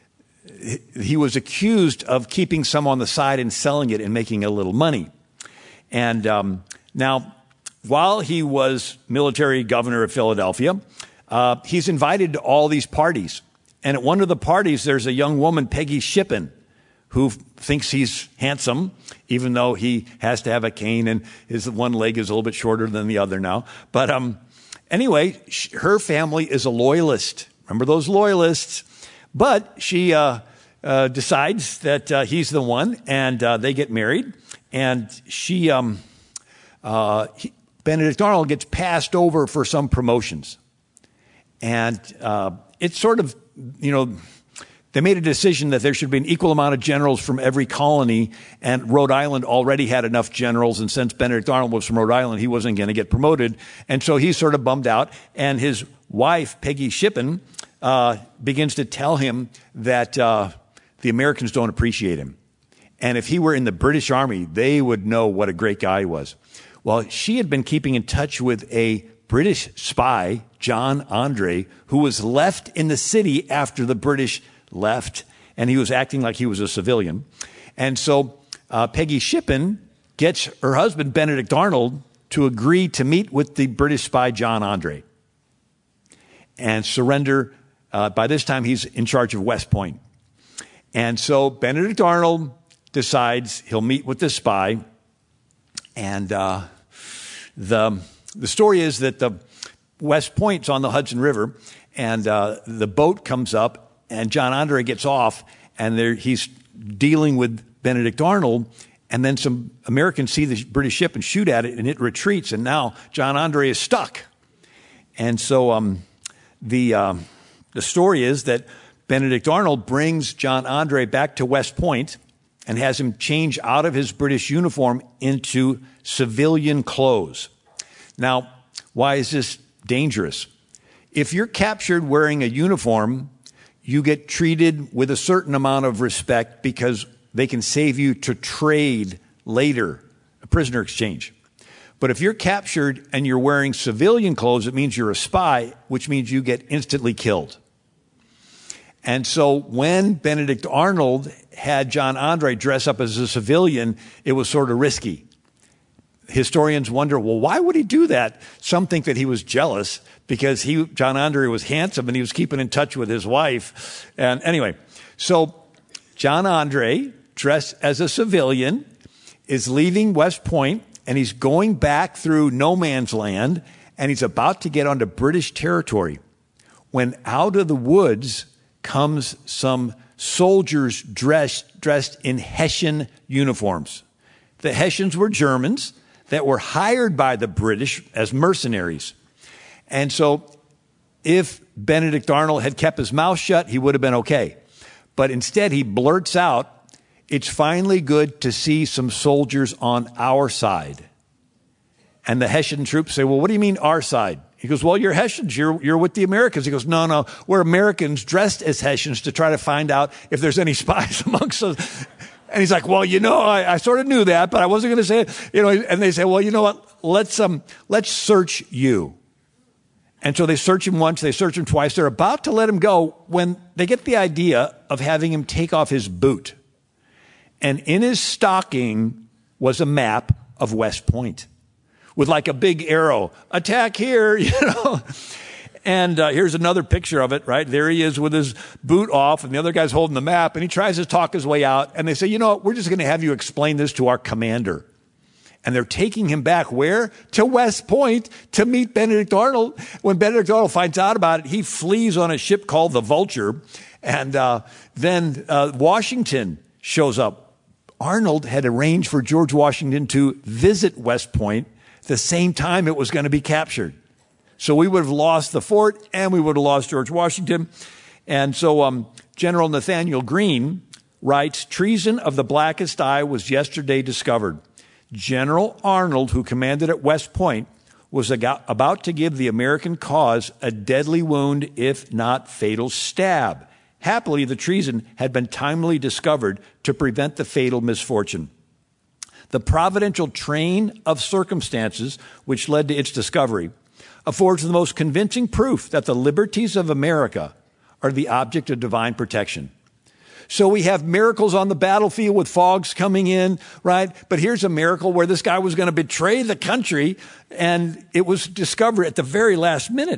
he was accused of keeping some on the side and selling it and making a little money. And um, now, while he was military governor of Philadelphia, uh, he's invited to all these parties. And at one of the parties, there's a young woman, Peggy Shippen, who thinks he's handsome, even though he has to have a cane and his one leg is a little bit shorter than the other now. But um, anyway, her family is a loyalist. Remember those loyalists? But she uh, uh, decides that uh, he's the one, and uh, they get married. And she, um, uh, he, Benedict Arnold gets passed over for some promotions. And uh, it's sort of, you know, they made a decision that there should be an equal amount of generals from every colony, and Rhode Island already had enough generals, and since Benedict Arnold was from Rhode Island, he wasn't going to get promoted, and so he's sort of bummed out, and his wife, Peggy Shippen, uh, begins to tell him that uh, the Americans don't appreciate him, and if he were in the British Army, they would know what a great guy he was. Well, she had been keeping in touch with a British spy, John Andre, who was left in the city after the British left, and he was acting like he was a civilian. And so uh, Peggy Shippen gets her husband, Benedict Arnold, to agree to meet with the British spy, John Andre, and surrender. Uh, by this time, he's in charge of West Point. And so Benedict Arnold decides he'll meet with the spy. And uh, the, the story is that the West Point's on the Hudson River, and uh, the boat comes up, and John Andre gets off, and there he's dealing with Benedict Arnold, and then some Americans see the British ship and shoot at it, and it retreats, and now John Andre is stuck. And so um, the um, the story is that Benedict Arnold brings John Andre back to West Point and has him change out of his British uniform into civilian clothes. Now, why is this dangerous? If you're captured wearing a uniform, you get treated with a certain amount of respect because they can save you to trade later, a prisoner exchange. But if you're captured and you're wearing civilian clothes, it means you're a spy, which means you get instantly killed. And so when Benedict Arnold had John Andre dress up as a civilian, it was sort of risky. Historians wonder, well, why would he do that? Some think that he was jealous because he, John Andre was handsome and he was keeping in touch with his wife. And anyway, so John Andre, dressed as a civilian, is leaving West Point, and he's going back through no man's land, and he's about to get onto British territory when out of the woods comes some soldiers dressed, dressed in Hessian uniforms. The Hessians were Germans that were hired by the British as mercenaries. And so if Benedict Arnold had kept his mouth shut, he would have been okay. But instead, he blurts out, "It's finally good to see some soldiers on our side." And the Hessian troops say, "Well, what do you mean our side?" He goes, "Well, you're Hessians. You're, you're with the Americans." He goes, "No, no, we're Americans dressed as Hessians to try to find out if there's any spies amongst us." And he's like, "Well, you know, I, I sort of knew that, but I wasn't going to say it." You know, and they say, "Well, you know what? Let's um, let's search you." And so they search him once, they search him twice. They're about to let him go when they get the idea of having him take off his boot. And in his stocking was a map of West Point with like a big arrow, "Attack here," you know. And uh, here's another picture of it, right? There he is with his boot off, and the other guy's holding the map, and he tries to talk his way out. And they say, "You know what? We're just going to have you explain this to our commander." And they're taking him back where? To West Point to meet Benedict Arnold. When Benedict Arnold finds out about it, he flees on a ship called the Vulture. And uh, then uh, Washington shows up. Arnold had arranged for George Washington to visit West Point the same time it was going to be captured. So we would have lost the fort, and we would have lost George Washington. And so um, General Nathaniel Greene writes, "Treason of the blackest eye was yesterday discovered. General Arnold, who commanded at West Point, was about to give the American cause a deadly wound, if not fatal stab. Happily, the treason had been timely discovered to prevent the fatal misfortune. The providential train of circumstances which led to its discovery affords the most convincing proof that the liberties of America are the object of divine protection." So we have miracles on the battlefield with fogs coming in, right? But here's a miracle where this guy was going to betray the country, and it was discovered at the very last minute.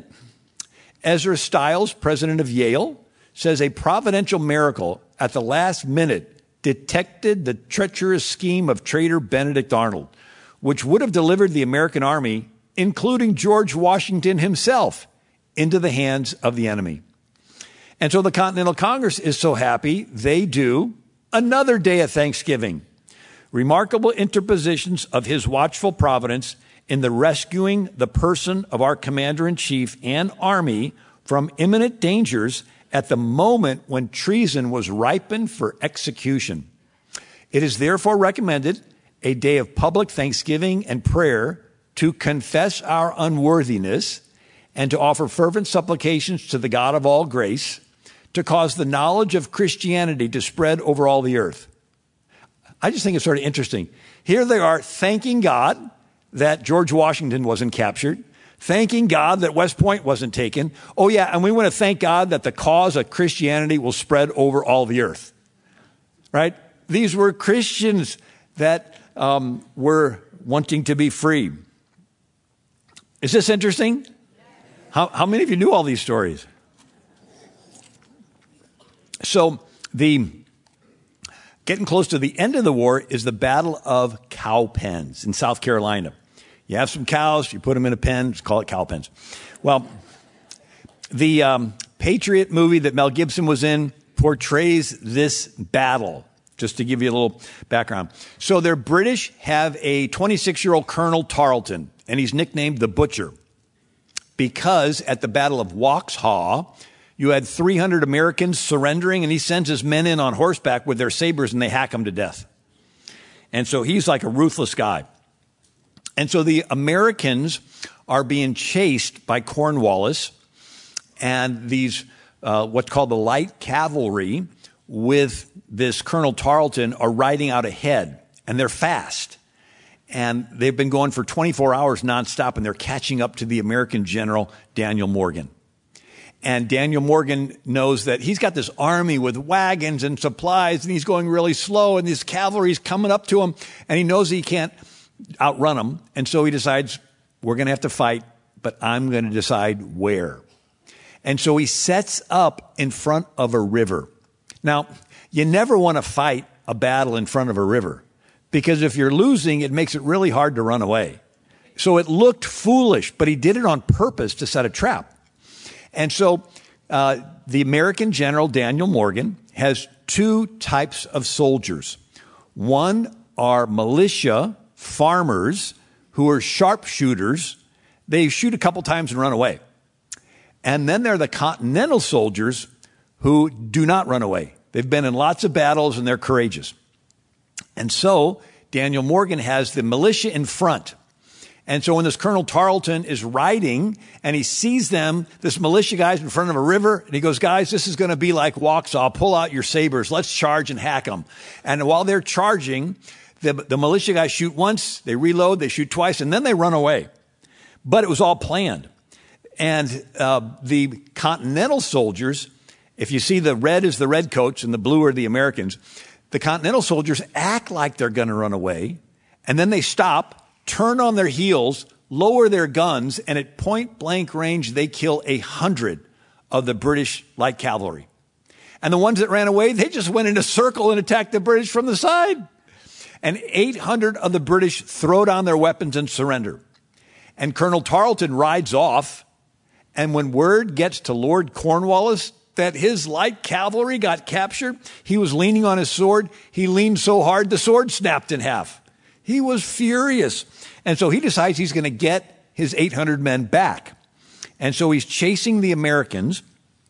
Ezra Stiles, president of Yale, says a providential miracle at the last minute detected the treacherous scheme of traitor Benedict Arnold, which would have delivered the American army, including George Washington himself, into the hands of the enemy. And so the Continental Congress is so happy, they do another day of Thanksgiving. Remarkable interpositions of his watchful providence in the rescuing the person of our commander-in-chief and army from imminent dangers at the moment when treason was ripened for execution. It is therefore recommended a day of public thanksgiving and prayer to confess our unworthiness and to offer fervent supplications to the God of all grace to cause the knowledge of Christianity to spread over all the earth. I just think it's sort of interesting. Here they are thanking God that George Washington wasn't captured, thanking God that West Point wasn't taken. Oh yeah, and we want to thank God that the cause of Christianity will spread over all the earth. Right? These were Christians that um, were wanting to be free. Is this interesting? How, how many of you knew all these stories? So the getting close to the end of the war is the Battle of Cow Pens in South Carolina. You have some cows, you put them in a pen, just call it cow pens. Well, the um, Patriot movie that Mel Gibson was in portrays this battle, just to give you a little background. So their British have a twenty-six-year-old Colonel Tarleton, and he's nicknamed the Butcher, because at the Battle of Waxhaw, you had three hundred Americans surrendering, and he sends his men in on horseback with their sabers, and they hack them to death. And so he's like a ruthless guy. And so the Americans are being chased by Cornwallis, and these, uh, what's called the light cavalry with this Colonel Tarleton are riding out ahead, and they're fast. And they've been going for twenty-four hours nonstop, and they're catching up to the American general, Daniel Morgan. And Daniel Morgan knows that he's got this army with wagons and supplies, and he's going really slow, and this cavalry's coming up to him, and he knows he can't outrun them. And so he decides, we're going to have to fight, but I'm going to decide where. And so he sets up in front of a river. Now, you never want to fight a battle in front of a river, because if you're losing, it makes it really hard to run away. So it looked foolish, but he did it on purpose to set a trap. And so uh, the American general, Daniel Morgan, has two types of soldiers. One are militia farmers who are sharpshooters. They shoot a couple times and run away. And then there are the Continental soldiers who do not run away. They've been in lots of battles, and they're courageous. And so Daniel Morgan has the militia in front. And so when this Colonel Tarleton is riding and he sees them, this militia guy's in front of a river, and he goes, guys, this is going to be like Waxhaw. Pull out your sabers. Let's charge and hack them. And while they're charging, the, the militia guys shoot once, they reload, they shoot twice, and then they run away. But it was all planned. And uh, the Continental soldiers, if you see the red is the redcoats and the blue are the Americans, the Continental soldiers act like they're going to run away, and then they stop, turn on their heels, lower their guns, and at point blank range, they kill a hundred of the British light cavalry. And the ones that ran away, they just went in a circle and attacked the British from the side. And eight hundred of the British throw down their weapons and surrender. And Colonel Tarleton rides off. And when word gets to Lord Cornwallis that his light cavalry got captured, he was leaning on his sword. He leaned so hard, the sword snapped in half. He was furious. And so he decides he's going to get his eight hundred men back. And so he's chasing the Americans.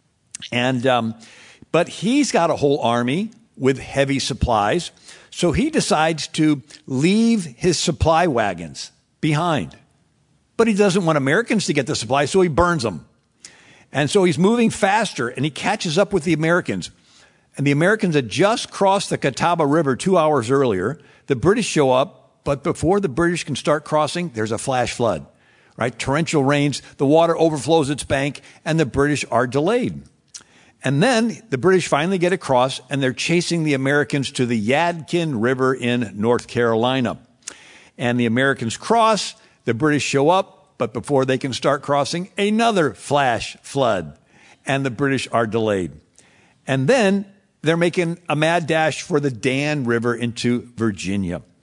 And, um, but he's got a whole army with heavy supplies. So he decides to leave his supply wagons behind. But he doesn't want Americans to get the supplies, so he burns them. And so he's moving faster, and he catches up with the Americans. And the Americans had just crossed the Catawba River two hours earlier. The British show up. But before the British can start crossing, there's a flash flood, right? Torrential rains, the water overflows its bank, and the British are delayed. And then the British finally get across, and they're chasing the Americans to the Yadkin River in North Carolina. And the Americans cross, the British show up, but before they can start crossing, another flash flood, and the British are delayed. And then they're making a mad dash for the Dan River into Virginia.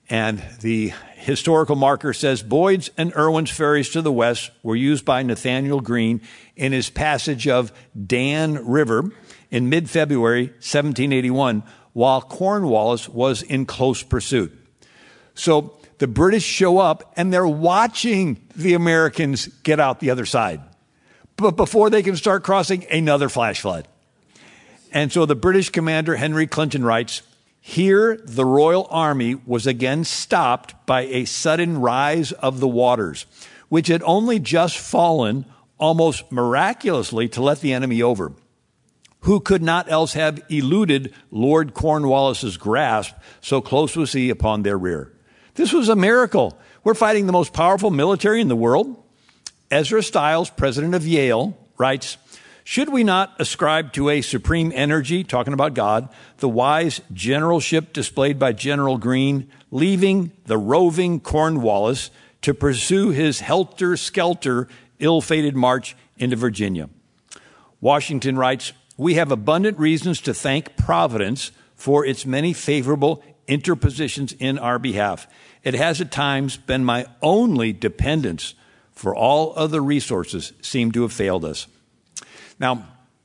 And the historical marker says Boyd's and Irwin's ferries to the west were used by Nathaniel Greene in his passage of Dan River in mid-February seventeen eighty-one, while Cornwallis was in close pursuit. So the British show up and they're watching the Americans get out the other side. But before they can start crossing, another flash flood. And so the British commander Henry Clinton writes, "Here the Royal Army was again stopped by a sudden rise of the waters, which had only just fallen almost miraculously to let the enemy over, who could not else have eluded Lord Cornwallis's grasp, so close was he upon their rear." This was a miracle. We're fighting the most powerful military in the world. Ezra Stiles, president of Yale, writes, "Should we not ascribe to a supreme energy," talking about God, "the wise generalship displayed by General Greene, leaving the roving Cornwallis to pursue his helter-skelter, ill-fated march into Virginia?" Washington writes, "We have abundant reasons to thank Providence for its many favorable interpositions in our behalf. It has at times been my only dependence, for all other resources seem to have failed us." Now,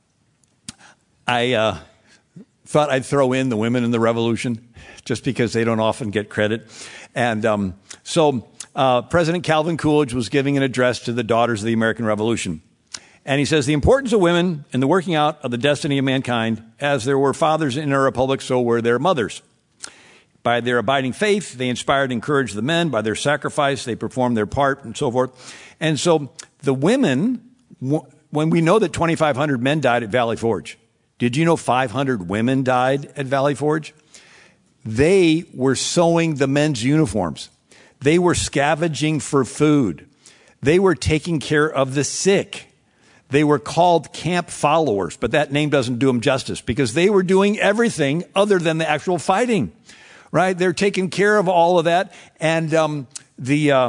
I uh, thought I'd throw in the women in the Revolution, just because they don't often get credit. And um, so uh, President Calvin Coolidge was giving an address to the daughters of the American Revolution. And he says, "The importance of women in the working out of the destiny of mankind, as there were fathers in our republic, so were their mothers. By their abiding faith, they inspired and encouraged the men. By their sacrifice, they performed their part," and so forth. And so the women, when we know that twenty-five hundred men died at Valley Forge, did you know five hundred women died at Valley Forge? They were sewing the men's uniforms. They were scavenging for food. They were taking care of the sick. They were called camp followers, but that name doesn't do them justice, because they were doing everything other than the actual fighting, right? They're taking care of all of that. And um, the uh,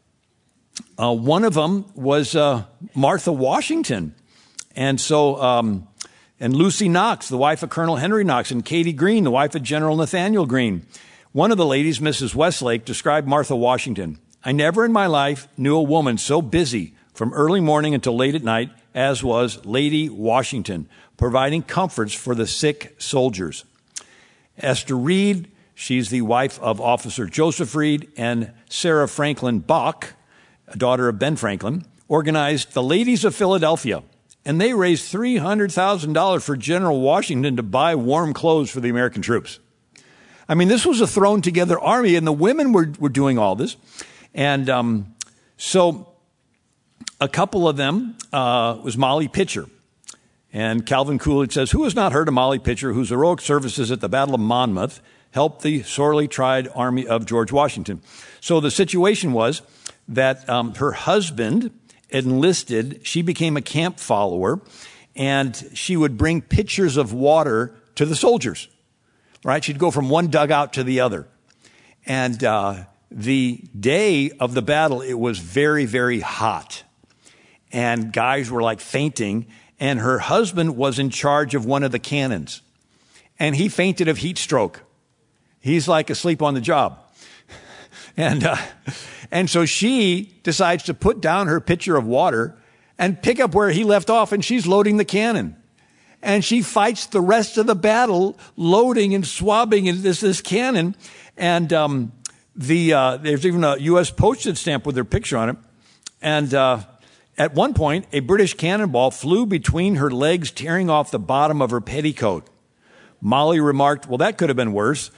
uh, one of them was uh, Martha Washington. And so, um, and Lucy Knox, the wife of Colonel Henry Knox, and Katie Greene, the wife of General Nathaniel Greene. One of the ladies, Missus Westlake, described Martha Washington: "I never in my life knew a woman so busy from early morning until late at night as was Lady Washington, providing comforts for the sick soldiers." Esther Reed, she's the wife of Officer Joseph Reed, and Sarah Franklin Bach, a daughter of Ben Franklin, organized the Ladies of Philadelphia, and they raised three hundred thousand dollars for General Washington to buy warm clothes for the American troops. I mean, this was a thrown together army, and the women were, were doing all this. And um, so a couple of them uh, was Molly Pitcher. And Calvin Coolidge says, "Who has not heard of Molly Pitcher, whose heroic services at the Battle of Monmouth helped the sorely tried army of George Washington?" So the situation was that um, her husband enlisted. She became a camp follower, and she would bring pitchers of water to the soldiers, right? She'd go from one dugout to the other. And uh, the day of the battle, it was very, very hot. And guys were like fainting. And her husband was in charge of one of the cannons. And he fainted of heat stroke. He's like asleep on the job. And uh, and so she decides to put down her pitcher of water and pick up where he left off, and she's loading the cannon. And she fights the rest of the battle, loading and swabbing in this, this cannon. And um, the uh, there's even a U S postage stamp with her picture on it. And uh, at one point, a British cannonball flew between her legs, tearing off the bottom of her petticoat. Molly remarked, "Well, that could have been worse."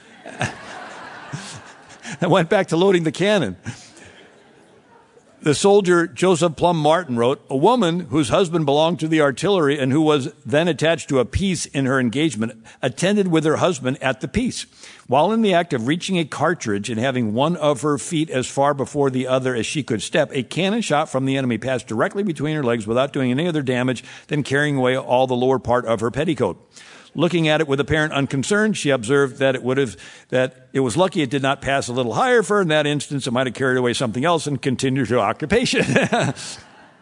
And went back to loading the cannon. The soldier Joseph Plum Martin wrote, "A woman whose husband belonged to the artillery and who was then attached to a piece in her engagement attended with her husband at the piece. While in the act of reaching a cartridge and having one of her feet as far before the other as she could step, a cannon shot from the enemy passed directly between her legs without doing any other damage than carrying away all the lower part of her petticoat. Looking at it with apparent unconcern, she observed that it would have, that it was lucky it did not pass a little higher, for in that instance it might have carried away something else and continued her occupation."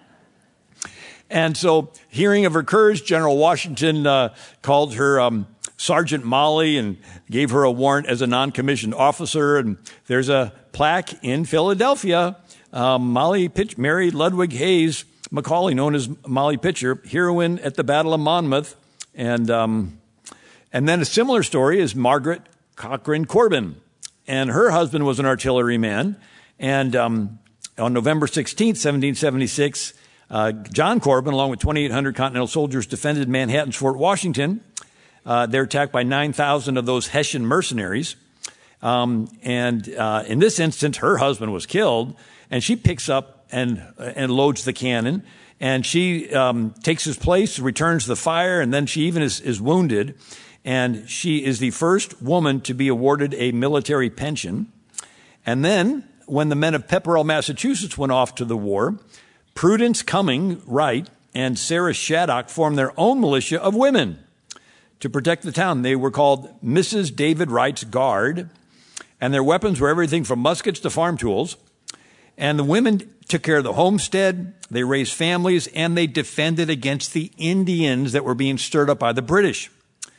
And so, hearing of her courage, General Washington uh, called her um, Sergeant Molly and gave her a warrant as a non-commissioned officer. And there's a plaque in Philadelphia. Um, Molly Pitch, Mary Ludwig Hayes Macaulay, known as Molly Pitcher, heroine at the Battle of Monmouth. And, um, and then a similar story is Margaret Cochran Corbin. And her husband was an artilleryman. And um, on November sixteenth, seventeen seventy-six, uh, John Corbin, along with twenty-eight hundred Continental soldiers, defended Manhattan's Fort Washington. Uh, they're attacked by nine thousand of those Hessian mercenaries. Um, and uh, in this instance, her husband was killed, and she picks up and and loads the cannon, and she um, takes his place, returns the fire, and then she even is, is wounded. And she is the first woman to be awarded a military pension. And then, when the men of Pepperell, Massachusetts went off to the war, Prudence Cumming Wright and Sarah Shattuck formed their own militia of women to protect the town. They were called Missus David Wright's Guard, and their weapons were everything from muskets to farm tools. And the women took care of the homestead, they raised families, and they defended against the Indians that were being stirred up by the British.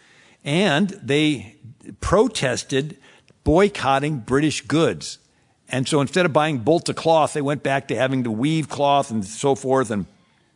And they protested boycotting British goods. And so instead of buying bolts of cloth, they went back to having to weave cloth and so forth. And,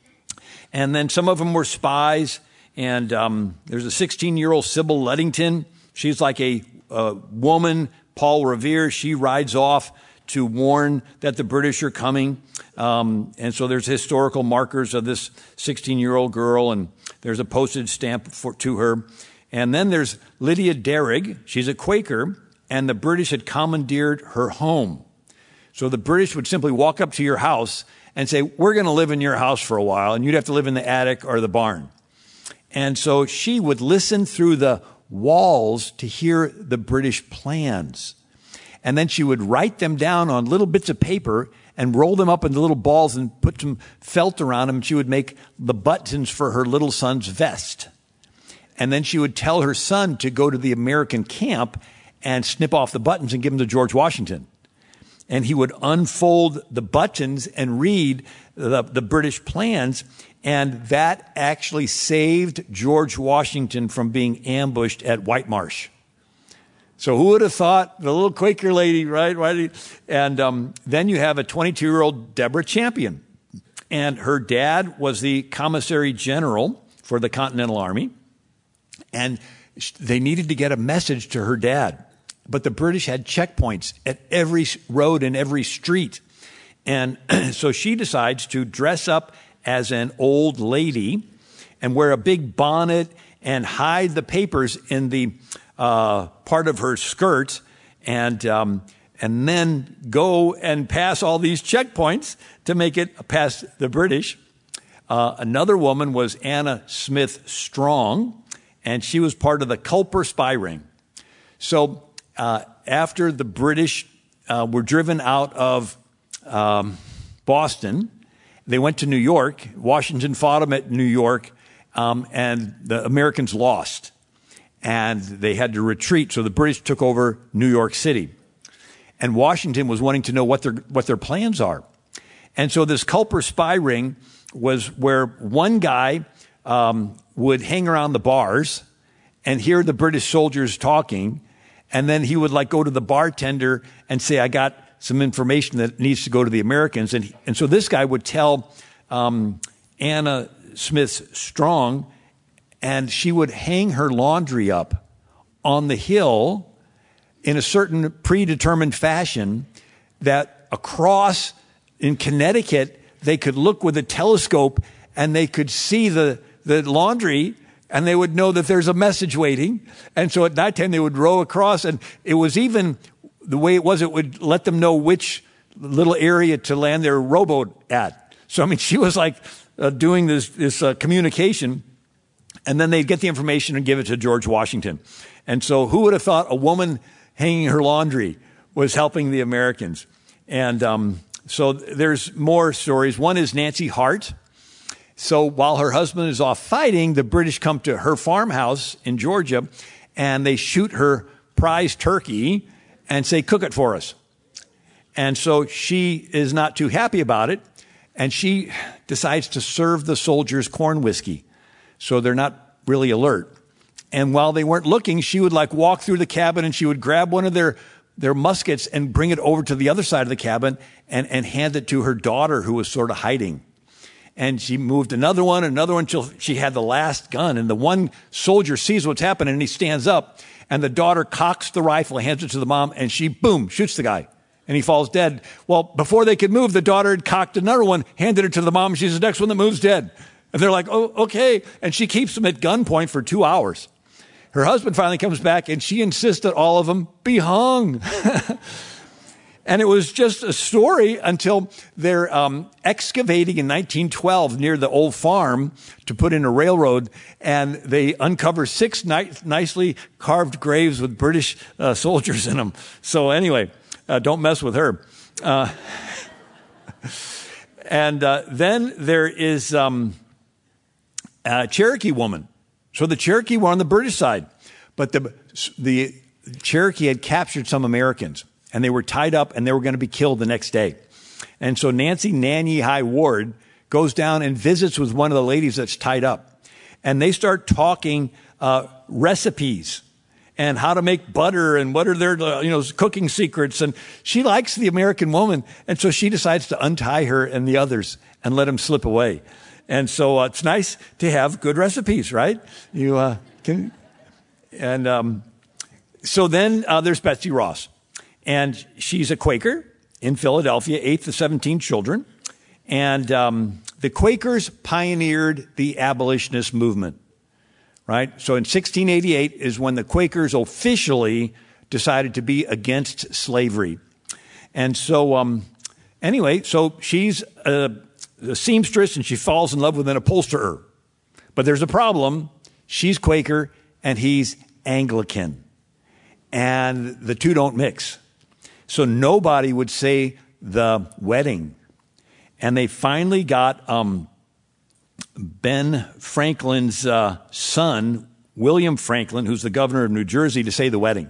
and then some of them were spies. And um, there's a sixteen-year-old Sybil Ludington. She's like a, a woman, Paul Revere. She rides off to warn that the British are coming. Um, and so there's historical markers of this sixteen-year-old girl, and there's a postage stamp for, to her. And then there's Lydia Derrig. She's a Quaker, and the British had commandeered her home. So the British would simply walk up to your house and say, we're going to live in your house for a while, and you'd have to live in the attic or the barn. And so she would listen through the walls to hear the British plans. And then she would write them down on little bits of paper and roll them up into little balls and put some felt around them. She would make the buttons for her little son's vest. And then she would tell her son to go to the American camp and snip off the buttons and give them to George Washington. And he would unfold the buttons and read the, the British plans. And that actually saved George Washington from being ambushed at White Marsh. So who would have thought, the little Quaker lady, right? right? And um, then you have a twenty-two-year-old Deborah Champion. And her dad was the commissary general for the Continental Army. And they needed to get a message to her dad. But the British had checkpoints at every road and every street. And so she decides to dress up as an old lady and wear a big bonnet and hide the papers in the uh, part of her skirt, and um, and then go and pass all these checkpoints to make it past the British. Uh, another woman was Anna Smith Strong, and she was part of the Culper spy ring. So uh, after the British uh, were driven out of um, Boston, they went to New York. Washington fought them at New York, um, and the Americans lost. And they had to retreat, so the British took over New York City. And Washington was wanting to know what their what their plans are. And so this Culper spy ring was where one guy um, would hang around the bars and hear the British soldiers talking, and then he would like go to the bartender and say, I got some information that needs to go to the Americans. And, and so this guy would tell um, Anna Smith Strong, and she would hang her laundry up on the hill in a certain predetermined fashion that across in Connecticut, they could look with a telescope and they could see the, the laundry, and they would know that there's a message waiting. And so at that time they would row across, and it was even the way it was, it would let them know which little area to land their rowboat at. So, I mean, she was like uh, doing this, this uh, communication, and then they'd get the information and give it to George Washington. And so who would have thought a woman hanging her laundry was helping the Americans? And um, so there's more stories. One is Nancy Hart. So while her husband is off fighting, the British come to her farmhouse in Georgia, and they shoot her prize turkey and say, cook it for us. And so she is not too happy about it, and she decides to serve the soldiers corn whiskey, so they're not really alert. And while they weren't looking, she would like walk through the cabin and she would grab one of their, their muskets and bring it over to the other side of the cabin and, and hand it to her daughter who was sort of hiding. And she moved another one, another one till she had the last gun. And the one soldier sees what's happening and he stands up and the daughter cocks the rifle, hands it to the mom, and she, boom, shoots the guy. And he falls dead. Well, before they could move, the daughter had cocked another one, handed it to the mom, and she's the next one that moves dead. And they're like, oh, okay. And she keeps them at gunpoint for two hours. Her husband finally comes back and she insists that all of them be hung. And it was just a story until they're um, excavating in nineteen twelve near the old farm to put in a railroad, and they uncover six ni- nicely carved graves with British uh, soldiers in them. So anyway, uh, don't mess with her. Uh, and uh, then there is um, a Cherokee woman. So the Cherokee were on the British side, but the the Cherokee had captured some Americans. And they were tied up and they were going to be killed the next day. And so Nancy Nanny High Ward goes down and visits with one of the ladies that's tied up. And they start talking uh, recipes and how to make butter and what are their you know cooking secrets. And she likes the American woman. And so she decides to untie her and the others and let them slip away. And so uh, it's nice to have good recipes, right? You uh, can. And um, so then uh, there's Betsy Ross. And she's a Quaker in Philadelphia, eighth of seventeen children. And um, the Quakers pioneered the abolitionist movement, right? So in sixteen eighty-eight is when the Quakers officially decided to be against slavery. And so um, anyway, so she's a, a seamstress and she falls in love with an upholsterer. But there's a problem. She's Quaker and he's Anglican. And the two don't mix. So nobody would say the wedding. And they finally got um, Ben Franklin's uh, son, William Franklin, who's the governor of New Jersey, to say the wedding.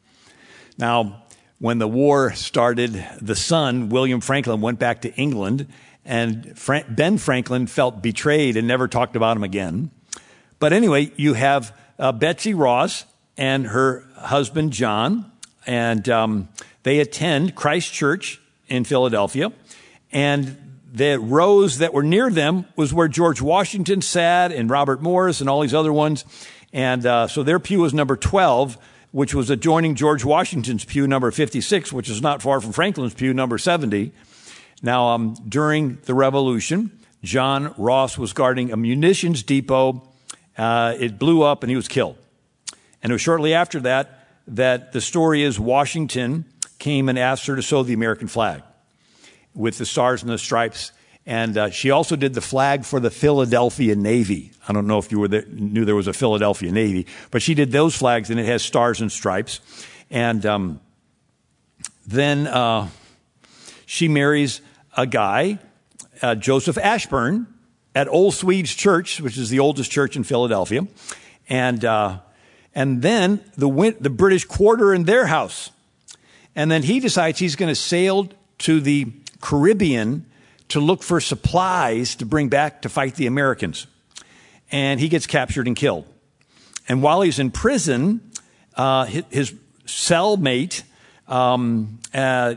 Now, when the war started, the son, William Franklin, went back to England, and Fra- Ben Franklin felt betrayed and never talked about him again. But anyway, you have uh, Betsy Ross and her husband, John, and um, they attend Christ Church in Philadelphia, and the rows that were near them was where George Washington sat and Robert Morris and all these other ones. And uh, so their pew was number twelve, which was adjoining George Washington's pew number fifty-six, which is not far from Franklin's pew number seventy. Now, um, during the Revolution, John Ross was guarding a munitions depot. Uh, it blew up and he was killed. And it was shortly after that that the story is Washington came and asked her to sew the American flag with the stars and the stripes. And uh, she also did the flag for the Philadelphia Navy. I don't know if you were there, knew there was a Philadelphia Navy, but she did those flags, and it has stars and stripes. And um, then uh, she marries a guy, uh, Joseph Ashburn, at Old Swedes Church, which is the oldest church in Philadelphia. And uh, and then the win- the British quarter in their house. And then he decides he's going to sail to the Caribbean to look for supplies to bring back to fight the Americans. And he gets captured and killed. And while he's in prison, uh, his, his cellmate um, uh,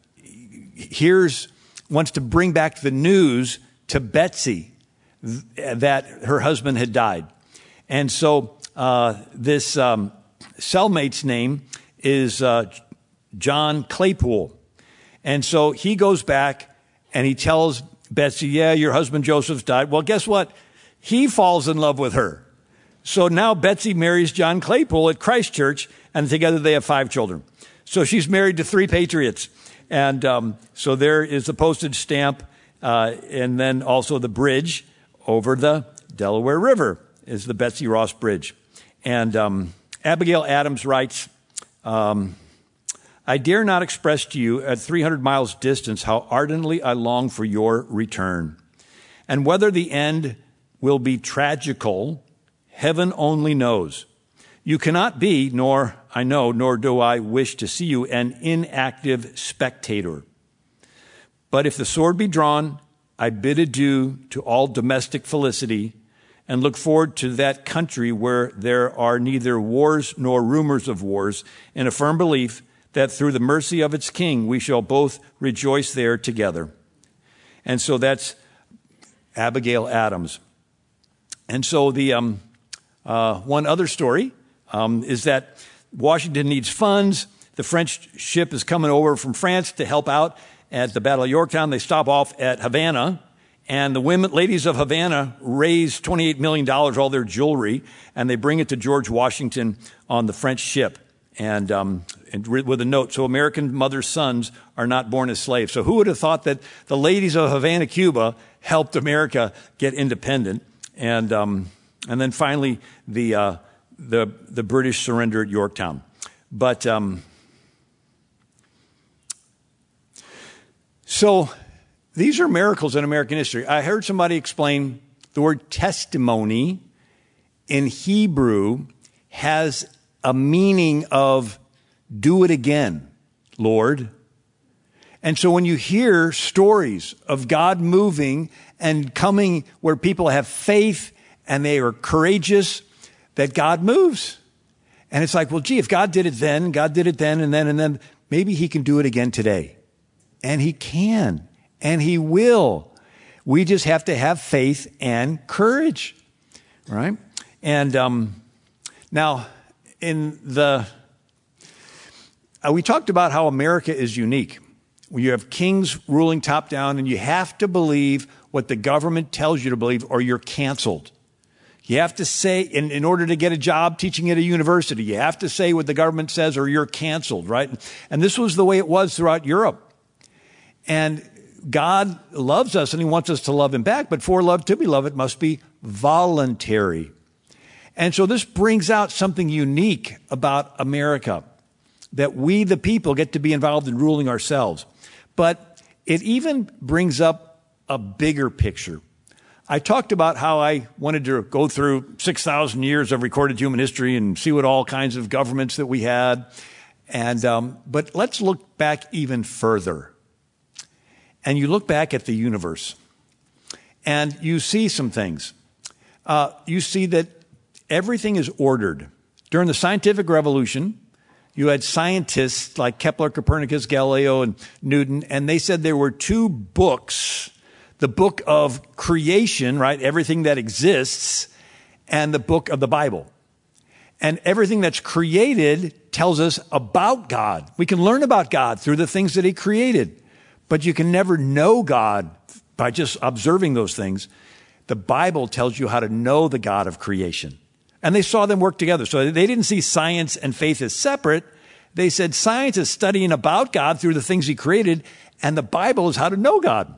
hears, wants to bring back the news to Betsy th- that her husband had died. And so uh, this um, cellmate's name is uh, John Claypool. And so he goes back and he tells Betsy, yeah, your husband Joseph died. Well, guess what? He falls in love with her. So now Betsy marries John Claypool at Christ Church, and together they have five children. So she's married to three patriots. And um, so there is the postage stamp, uh, and then also the bridge over the Delaware River is the Betsy Ross Bridge. And um, Abigail Adams writes, um, I dare not express to you at three hundred miles distance how ardently I long for your return. And whether the end will be tragical, heaven only knows. You cannot be, nor I know, nor do I wish to see you, an inactive spectator. But if the sword be drawn, I bid adieu to all domestic felicity and look forward to that country where there are neither wars nor rumors of wars, in a firm belief that through the mercy of its king, we shall both rejoice there together. And so that's Abigail Adams. And so the um, uh, one other story um, is that Washington needs funds. The French ship is coming over from France to help out at the Battle of Yorktown. They stop off at Havana. And the women, ladies of Havana raise twenty-eight million dollars, all their jewelry, and they bring it to George Washington on the French ship. And, um, and with a note, so American mothers' sons are not born as slaves. So who would have thought that the ladies of Havana, Cuba, helped America get independent? And um, and then finally, the uh, the the British surrender at Yorktown. But um, so. These are miracles in American history. I heard somebody explain the word testimony in Hebrew has a meaning of do it again, Lord. And so when you hear stories of God moving and coming where people have faith and they are courageous, that God moves. And it's like, well, gee, if God did it then, God did it then and then and then, maybe he can do it again today. And he can. And he will. We just have to have faith and courage, right? And um, now, in the, uh, we talked about how America is unique. You have kings ruling top down, and you have to believe what the government tells you to believe, or you're canceled. You have to say, in, in order to get a job teaching at a university, you have to say what the government says, or you're canceled, right? And this was the way it was throughout Europe. And God loves us and he wants us to love him back, but for love to be loved, it must be voluntary. And so this brings out something unique about America, that we, the people, get to be involved in ruling ourselves. But it even brings up a bigger picture. I talked about how I wanted to go through six thousand years of recorded human history and see what all kinds of governments that we had. And um, but let's look back even further. And you look back at the universe, and you see some things. Uh, you see that everything is ordered. During the scientific revolution, you had scientists like Kepler, Copernicus, Galileo, and Newton, and they said there were two books, the book of creation, right, everything that exists, and the book of the Bible. And everything that's created tells us about God. We can learn about God through the things that he created. But you can never know God by just observing those things. The Bible tells you how to know the God of creation. And they saw them work together. So they didn't see science and faith as separate. They said science is studying about God through the things he created, and the Bible is how to know God.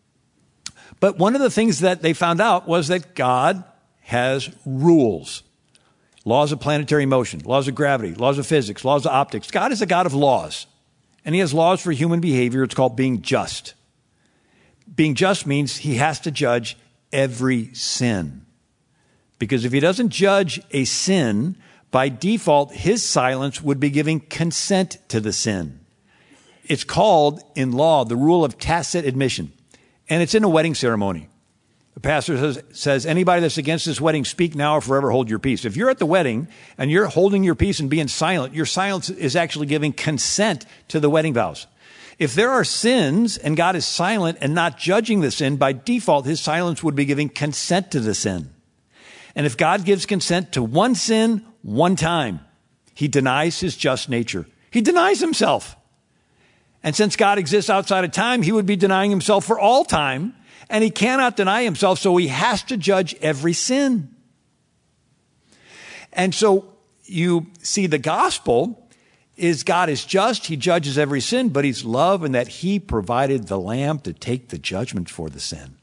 But one of the things that they found out was that God has rules. Laws of planetary motion, laws of gravity, laws of physics, laws of optics. God is a God of laws. And he has laws for human behavior. It's called being just. Being just means he has to judge every sin. Because if he doesn't judge a sin, by default, his silence would be giving consent to the sin. It's called, in law, the rule of tacit admission. And it's in a wedding ceremony. The pastor says, says, anybody that's against this wedding, speak now or forever hold your peace. If you're at the wedding and you're holding your peace and being silent, your silence is actually giving consent to the wedding vows. If there are sins and God is silent and not judging the sin, by default, his silence would be giving consent to the sin. And if God gives consent to one sin one time, he denies his just nature. He denies himself. And since God exists outside of time, he would be denying himself for all time. And he cannot deny himself, so he has to judge every sin. And so you see the gospel is God is just, he judges every sin, but he's love in that he provided the lamb to take the judgment for the sin.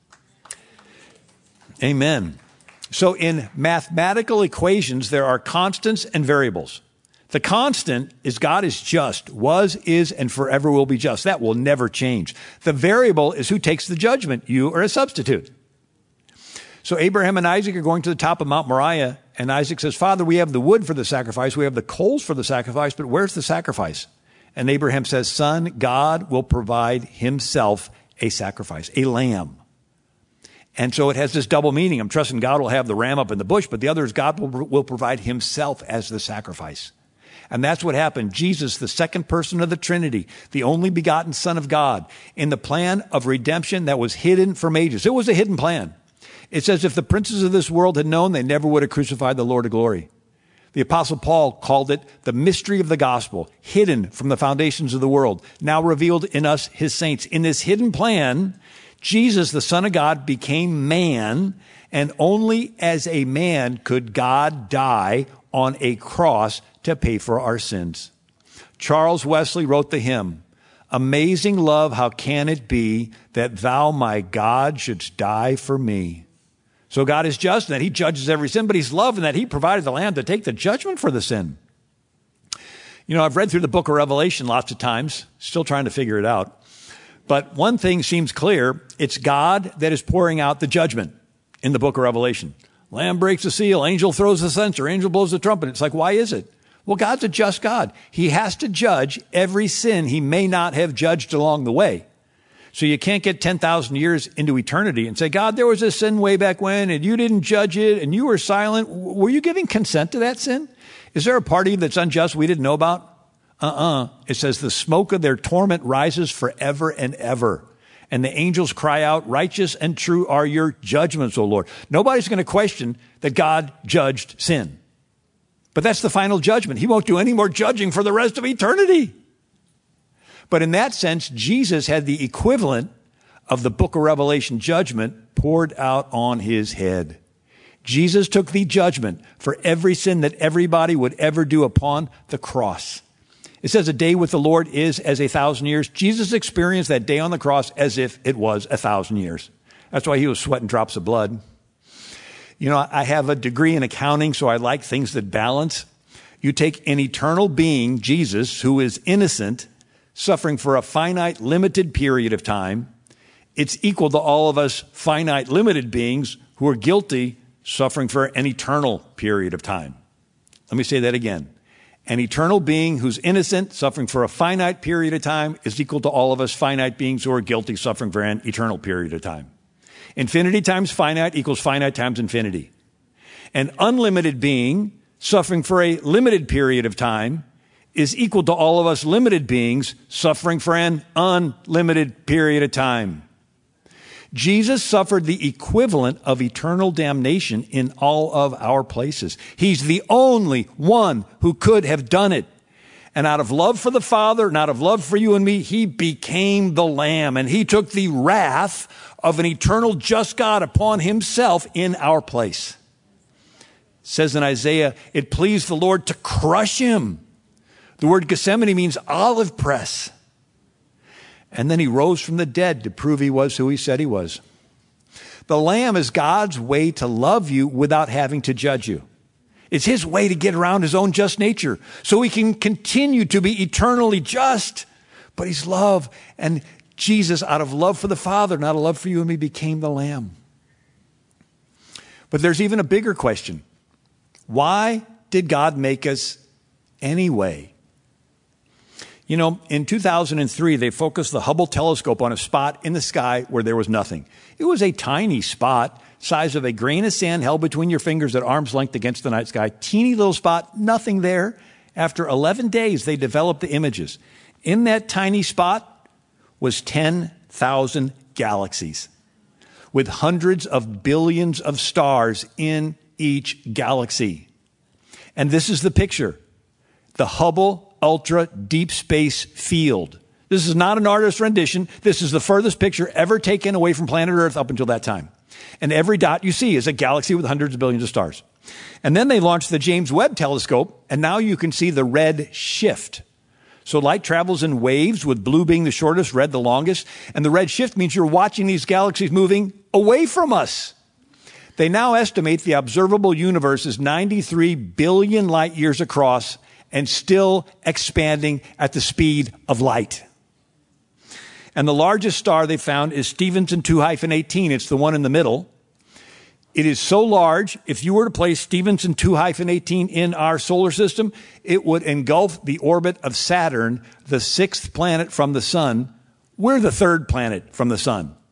Amen. So in mathematical equations, there are constants and variables. The constant is God is just, was, is, and forever will be just. That will never change. The variable is who takes the judgment, you or a substitute. So Abraham and Isaac are going to the top of Mount Moriah, and Isaac says, Father, we have the wood for the sacrifice, we have the coals for the sacrifice, but where's the sacrifice? And Abraham says, Son, God will provide himself a sacrifice, a lamb. And so it has this double meaning. I'm trusting God will have the ram up in the bush, but the other is God will, will provide himself as the sacrifice. And that's what happened. Jesus, the second person of the Trinity, the only begotten Son of God, in the plan of redemption that was hidden from ages. It was a hidden plan. It says if the princes of this world had known, they never would have crucified the Lord of glory. The Apostle Paul called it the mystery of the gospel, hidden from the foundations of the world, now revealed in us, his saints. In this hidden plan, Jesus, the Son of God, became man, and only as a man could God die on a cross to pay for our sins. Charles Wesley wrote the hymn, "Amazing love, how can it be that thou, my God, shouldst die for me?" So God is just in that he judges every sin, but he's love in that he provided the Lamb to take the judgment for the sin. You know, I've read through the book of Revelation lots of times, still trying to figure it out. But one thing seems clear. It's God that is pouring out the judgment in the book of Revelation. Lamb breaks the seal, angel throws the censer, angel blows the trumpet. It's like, why is it? Well, God's a just God. He has to judge every sin he may not have judged along the way. So you can't get ten thousand years into eternity and say, God, there was a sin way back when, and you didn't judge it, and you were silent. Were you giving consent to that sin? Is there a party that's unjust we didn't know about? Uh-uh. It says the smoke of their torment rises forever and ever. And the angels cry out, righteous and true are your judgments, O Lord. Nobody's going to question that God judged sin. But that's the final judgment. He won't do any more judging for the rest of eternity. But in that sense, Jesus had the equivalent of the book of Revelation judgment poured out on his head. Jesus took the judgment for every sin that everybody would ever do upon the cross. It says a day with the Lord is as a thousand years. Jesus experienced that day on the cross as if it was a thousand years. That's why he was sweating drops of blood. You know, I have a degree in accounting, so I like things that balance. You take an eternal being, Jesus, who is innocent, suffering for a finite, limited period of time. It's equal to all of us finite, limited beings who are guilty, suffering for an eternal period of time. Let me say that again. An eternal being who's innocent, suffering for a finite period of time, is equal to all of us finite beings who are guilty, suffering for an eternal period of time. Infinity times finite equals finite times infinity. An unlimited being, suffering for a limited period of time, is equal to all of us limited beings, suffering for an unlimited period of time. Jesus suffered the equivalent of eternal damnation in all of our places. He's the only one who could have done it. And out of love for the Father and out of love for you and me, he became the Lamb. And he took the wrath of an eternal just God upon himself in our place. It says in Isaiah, it pleased the Lord to crush him. The word Gethsemane means olive press. And then he rose from the dead to prove he was who he said he was. The Lamb is God's way to love you without having to judge you. It's his way to get around his own just nature so he can continue to be eternally just. But he's love. And Jesus, out of love for the Father, not a love for you and me, became the Lamb. But there's even a bigger question. Why did God make us anyway? You know, in two thousand three, they focused the Hubble telescope on a spot in the sky where there was nothing. It was a tiny spot, size of a grain of sand held between your fingers at arm's length against the night sky. Teeny little spot, nothing there. After eleven days, they developed the images. In that tiny spot was ten thousand galaxies with hundreds of billions of stars in each galaxy. And this is the picture. The Hubble Ultra Deep Space Field. This is not an artist's rendition. This is the furthest picture ever taken away from planet Earth up until that time. And every dot you see is a galaxy with hundreds of billions of stars. And then they launched the James Webb telescope, and now you can see the red shift. So light travels in waves, with blue being the shortest, red the longest. And the red shift means you're watching these galaxies moving away from us. They now estimate the observable universe is ninety-three billion light years across, and still expanding at the speed of light. And the largest star they found is Stephenson two eighteen. It's the one in the middle. It is so large, if you were to place Stephenson two eighteen in our solar system, it would engulf the orbit of Saturn, the sixth planet from the sun. We're the third planet from the sun.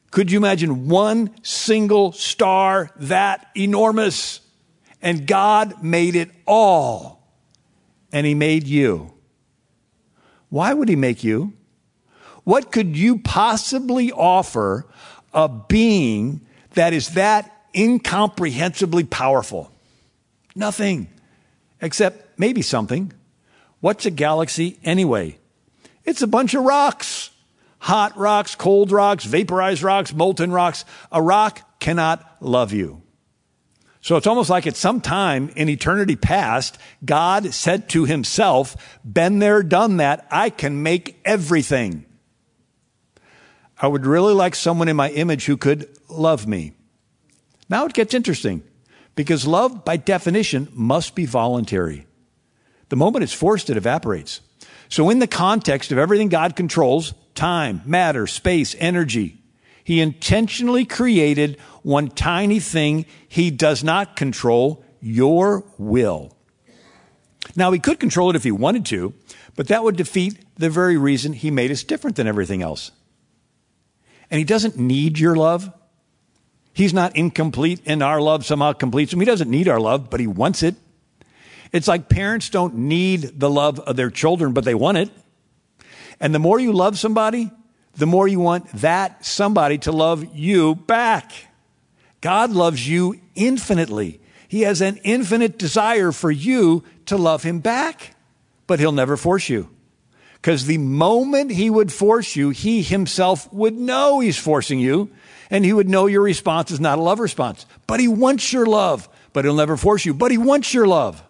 Could you imagine one single star that enormous? And God made it all. And he made you. Why would he make you? What could you possibly offer a being that is that incomprehensibly powerful? Nothing. Except maybe something. What's a galaxy anyway? It's a bunch of rocks. Hot rocks, cold rocks, vaporized rocks, molten rocks. A rock cannot love you. So it's almost like at some time in eternity past, God said to himself, been there, done that, I can make everything. I would really like someone in my image who could love me. Now it gets interesting, because love, by definition, must be voluntary. The moment it's forced, it evaporates. So in the context of everything God controls, time, matter, space, energy, he intentionally created one tiny thing he does not control, your will. Now, he could control it if he wanted to, but that would defeat the very reason he made us different than everything else. And he doesn't need your love. He's not incomplete, and our love somehow completes him. He doesn't need our love, but he wants it. It's like parents don't need the love of their children, but they want it. And the more you love somebody, the more you want that somebody to love you back. God loves you infinitely. He has an infinite desire for you to love him back, but he'll never force you. Because the moment he would force you, he himself would know he's forcing you, and he would know your response is not a love response. But he wants your love, but he'll never force you. But he wants your love.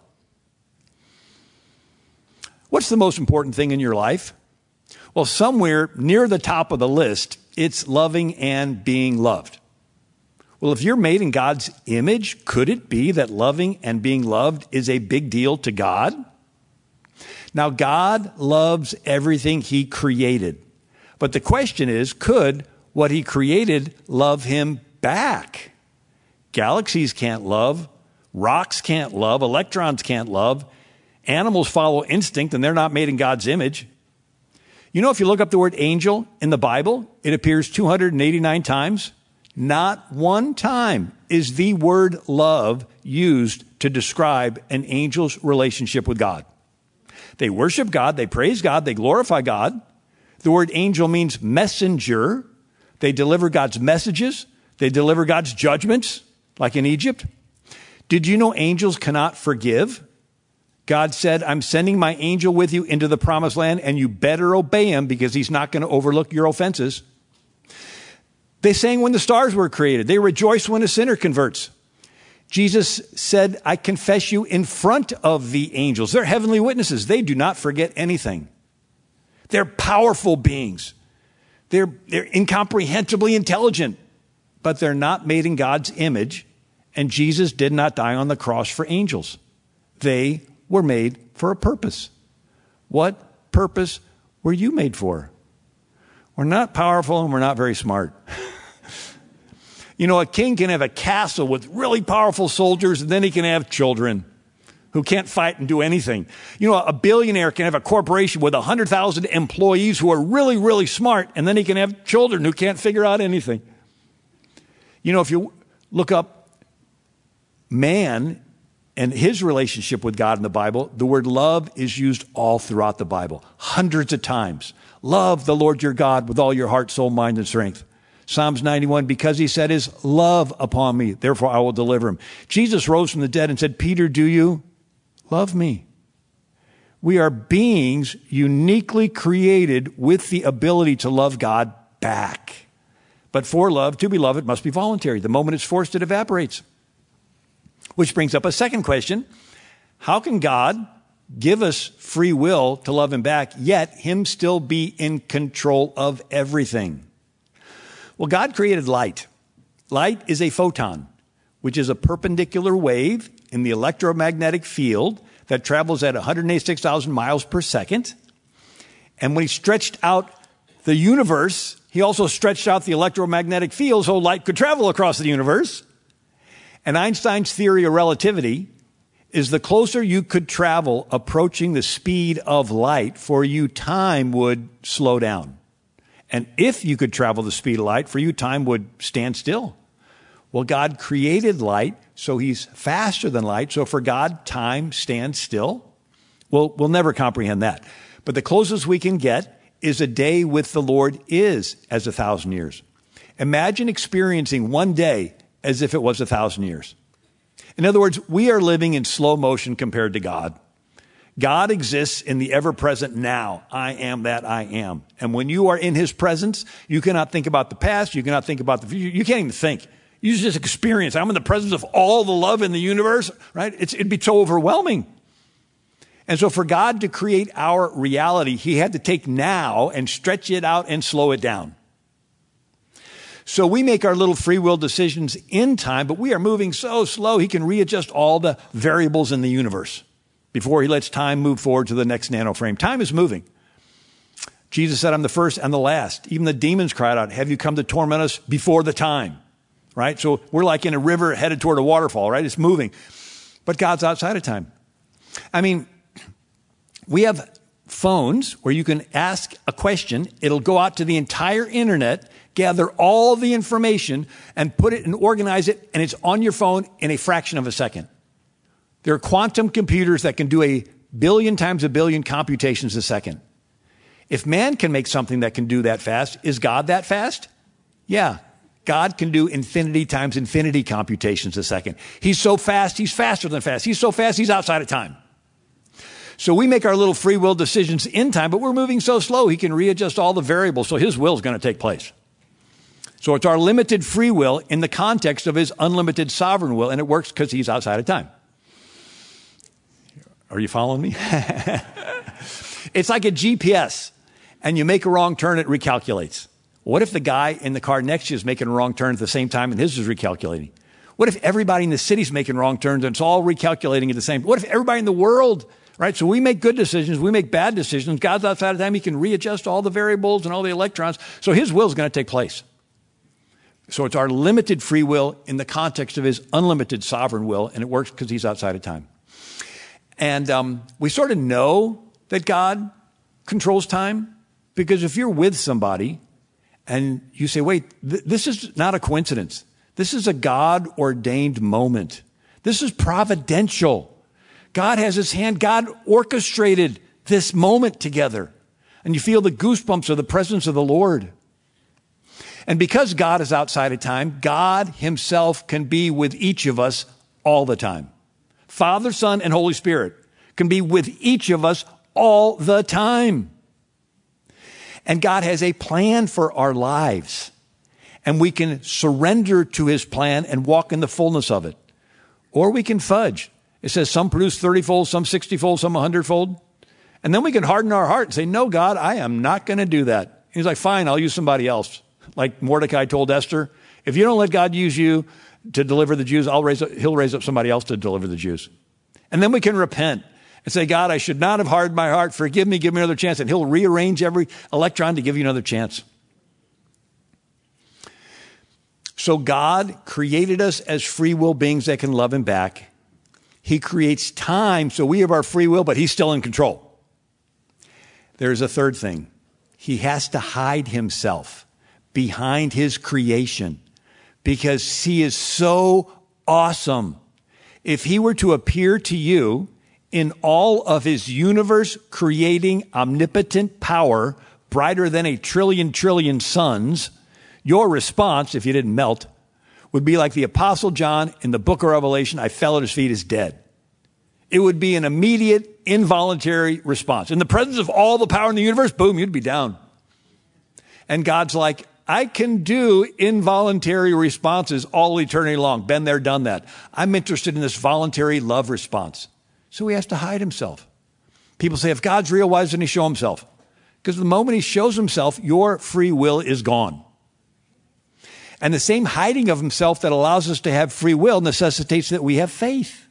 What's the most important thing in your life? Well, somewhere near the top of the list, it's loving and being loved. Well, if you're made in God's image, could it be that loving and being loved is a big deal to God? Now, God loves everything he created. But the question is, could what he created love him back? Galaxies can't love. Rocks can't love. Electrons can't love. Animals follow instinct, and they're not made in God's image. You know, if you look up the word angel in the Bible, it appears two hundred eighty-nine times. Not one time is the word love used to describe an angel's relationship with God. They worship God, they praise God, they glorify God. The word angel means messenger. They deliver God's messages. They deliver God's judgments, like in Egypt. Did you know angels cannot forgive? God said, I'm sending my angel with you into the promised land, and you better obey him because he's not going to overlook your offenses. They sang when the stars were created. They rejoice when a sinner converts. Jesus said, I confess you in front of the angels. They're heavenly witnesses. They do not forget anything. They're powerful beings. They're, they're incomprehensibly intelligent, but they're not made in God's image. And Jesus did not die on the cross for angels. They were made for a purpose. What purpose were you made for? We're not powerful and we're not very smart. You know, a king can have a castle with really powerful soldiers, and then he can have children who can't fight and do anything. You know, a billionaire can have a corporation with one hundred thousand employees who are really, really smart, and then he can have children who can't figure out anything. You know, if you look up man and his relationship with God in the Bible, the word love is used all throughout the Bible, hundreds of times. Love the Lord your God with all your heart, soul, mind, and strength. Psalms ninety-one, because he set his love upon me, therefore I will deliver him. Jesus rose from the dead and said, Peter, do you love me? We are beings uniquely created with the ability to love God back. But for love to be loved, it must be voluntary. The moment it's forced, it evaporates. Which brings up a second question. How can God give us free will to love him back, yet him still be in control of everything? Well, God created light. Light is a photon, which is a perpendicular wave in the electromagnetic field that travels at one hundred eighty-six thousand miles per second. And when he stretched out the universe, he also stretched out the electromagnetic field so light could travel across the universe. And Einstein's theory of relativity is the closer you could travel approaching the speed of light, for you time would slow down. And if you could travel the speed of light, for you, time would stand still. Well, God created light, so he's faster than light. So for God, time stands still. Well, we'll never comprehend that. But the closest we can get is a day with the Lord is as a thousand years. Imagine experiencing one day as if it was a thousand years. In other words, we are living in slow motion compared to God. God exists in the ever-present now. I am that I am. And when you are in his presence, you cannot think about the past. You cannot think about the future. You can't even think. You just experience. I'm in the presence of all the love in the universe, right? It's, it'd be so overwhelming. And so for God to create our reality, he had to take now and stretch it out and slow it down. So we make our little free will decisions in time, but we are moving so slow, he can readjust all the variables in the universe before he lets time move forward to the next nano frame. Time is moving. Jesus said, I'm the first and the last. Even the demons cried out, have you come to torment us before the time? Right? So we're like in a river headed toward a waterfall, right? It's moving. But God's outside of time. I mean, we have phones where you can ask a question. It'll go out to the entire internet, gather all the information, and put it and organize it, and it's on your phone in a fraction of a second. There are quantum computers that can do a billion times a billion computations a second. If man can make something that can do that fast, is God that fast? Yeah. God can do infinity times infinity computations a second. He's so fast, he's faster than fast. He's so fast, he's outside of time. So we make our little free will decisions in time, but we're moving so slow, he can readjust all the variables, so his will is going to take place. So it's our limited free will in the context of his unlimited sovereign will, and it works because he's outside of time. Are you following me? It's like a G P S, and you make a wrong turn, it recalculates. What if the guy in the car next to you is making a wrong turn at the same time and his is recalculating? What if everybody in the city is making wrong turns and it's all recalculating at the same time? What if everybody in the world, right? So we make good decisions, we make bad decisions. God's outside of time. He can readjust all the variables and all the electrons. So his will is going to take place. So it's our limited free will in the context of his unlimited sovereign will, and it works because he's outside of time. And um, we sort of know that God controls time because if you're with somebody and you say, wait, th- this is not a coincidence. This is a God-ordained moment. This is providential. God has his hand. God orchestrated this moment together. And you feel the goosebumps of the presence of the Lord. And because God is outside of time, God himself can be with each of us all the time. Father, Son, and Holy Spirit can be with each of us all the time. And God has a plan for our lives. And we can surrender to his plan and walk in the fullness of it. Or we can fudge. It says some produce thirty-fold, some sixty-fold, some one hundred-fold. And then we can harden our heart and say, no, God, I am not going to do that. He's like, fine, I'll use somebody else. Like Mordecai told Esther, if you don't let God use you to deliver the Jews, I'll raise up, he'll raise up somebody else to deliver the Jews. And then we can repent and say, God, I should not have hardened my heart. Forgive me, give me another chance. And he'll rearrange every electron to give you another chance. So God created us as free will beings that can love him back. He creates time so we have our free will, but he's still in control. There's a third thing. He has to hide himself behind his creation because he is so awesome. If he were to appear to you in all of his universe creating omnipotent power, brighter than a trillion trillion suns, your response, if you didn't melt, would be like the Apostle John in the book of Revelation, I fell at his feet as dead. It would be an immediate, involuntary response. In the presence of all the power in the universe, boom, you'd be down. And God's like, I can do involuntary responses all eternity long. Been there, done that. I'm interested in this voluntary love response. So he has to hide himself. People say, if God's real, why doesn't he show himself? Because the moment he shows himself, your free will is gone. And the same hiding of himself that allows us to have free will necessitates that we have faith.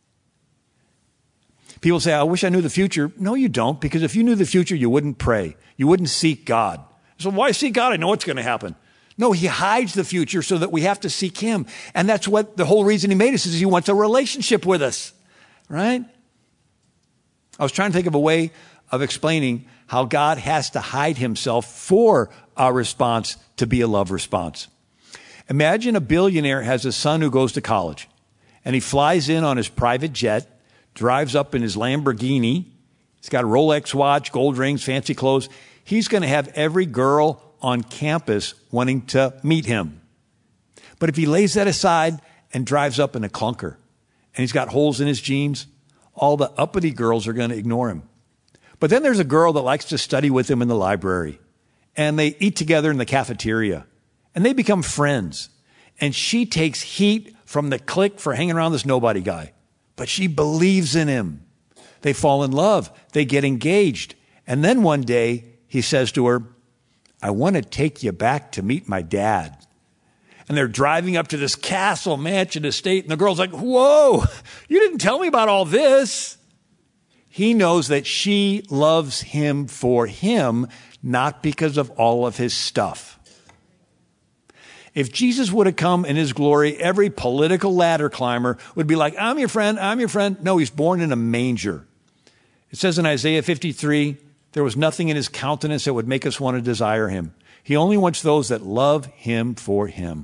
People say, I wish I knew the future. No, you don't, because if you knew the future, you wouldn't pray. You wouldn't seek God. So why seek God? I know what's going to happen. No, he hides the future so that we have to seek him. And that's what the whole reason he made us is he wants a relationship with us, right? I was trying to think of a way of explaining how God has to hide himself for our response to be a love response. Imagine a billionaire has a son who goes to college, and he flies in on his private jet, drives up in his Lamborghini. He's got a Rolex watch, gold rings, fancy clothes. He's going to have every girl on campus wanting to meet him. But if he lays that aside and drives up in a clunker, and he's got holes in his jeans, all the uppity girls are going to ignore him. But then there's a girl that likes to study with him in the library, and they eat together in the cafeteria, and they become friends. And she takes heat from the clique for hanging around this nobody guy, but she believes in him. They fall in love. They get engaged. And then one day he says to her, I want to take you back to meet my dad. And they're driving up to this castle, mansion, estate. And the girl's like, whoa, you didn't tell me about all this. He knows that she loves him for him, not because of all of his stuff. If Jesus would have come in his glory, every political ladder climber would be like, I'm your friend, I'm your friend. No, he's born in a manger. It says in Isaiah fifty-three, there was nothing in his countenance that would make us want to desire him. He only wants those that love him for him.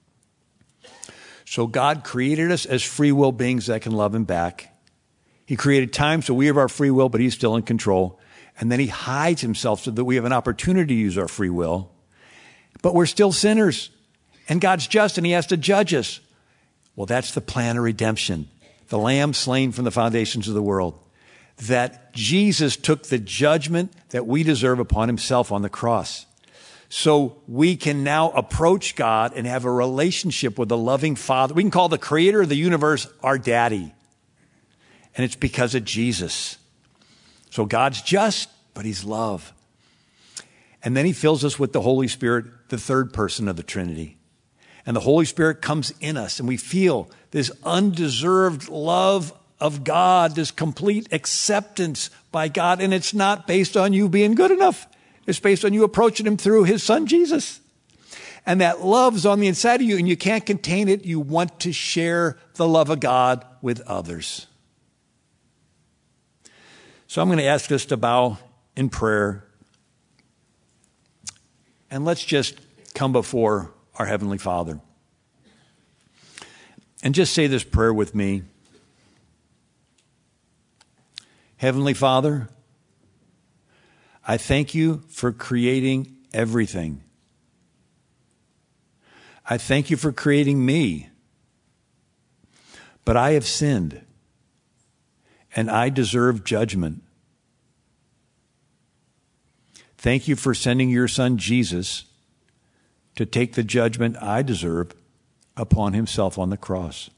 So God created us as free will beings that can love him back. He created time so we have our free will, but he's still in control. And then he hides himself so that we have an opportunity to use our free will. But we're still sinners. And God's just and he has to judge us. Well, that's the plan of redemption. The lamb slain from the foundations of the world. That Jesus took the judgment that we deserve upon himself on the cross. So we can now approach God and have a relationship with the loving Father. We can call the creator of the universe our daddy. And it's because of Jesus. So God's just, but he's love. And then he fills us with the Holy Spirit, the third person of the Trinity. And the Holy Spirit comes in us and we feel this undeserved love of God, this complete acceptance by God. And it's not based on you being good enough. It's based on you approaching him through his son, Jesus. And that love's on the inside of you and you can't contain it. You want to share the love of God with others. So I'm going to ask us to bow in prayer. And let's just come before our Heavenly Father. And just say this prayer with me. Heavenly Father, I thank you for creating everything. I thank you for creating me. But I have sinned, and I deserve judgment. Thank you for sending your son Jesus to take the judgment I deserve upon himself on the cross.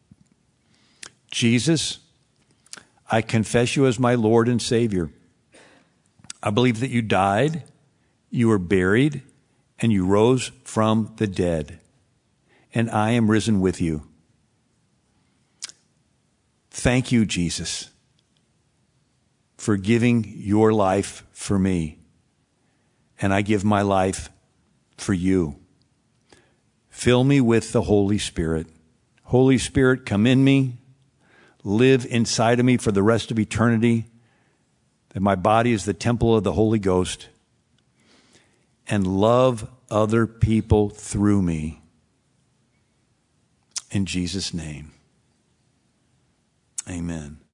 Jesus, I confess you as my Lord and Savior. I believe that you died, you were buried, and you rose from the dead. And I am risen with you. Thank you, Jesus, for giving your life for me. And I give my life for you. Fill me with the Holy Spirit. Holy Spirit, come in me. Live inside of me for the rest of eternity. That my body is the temple of the Holy Ghost. And love other people through me. In Jesus' name. Amen.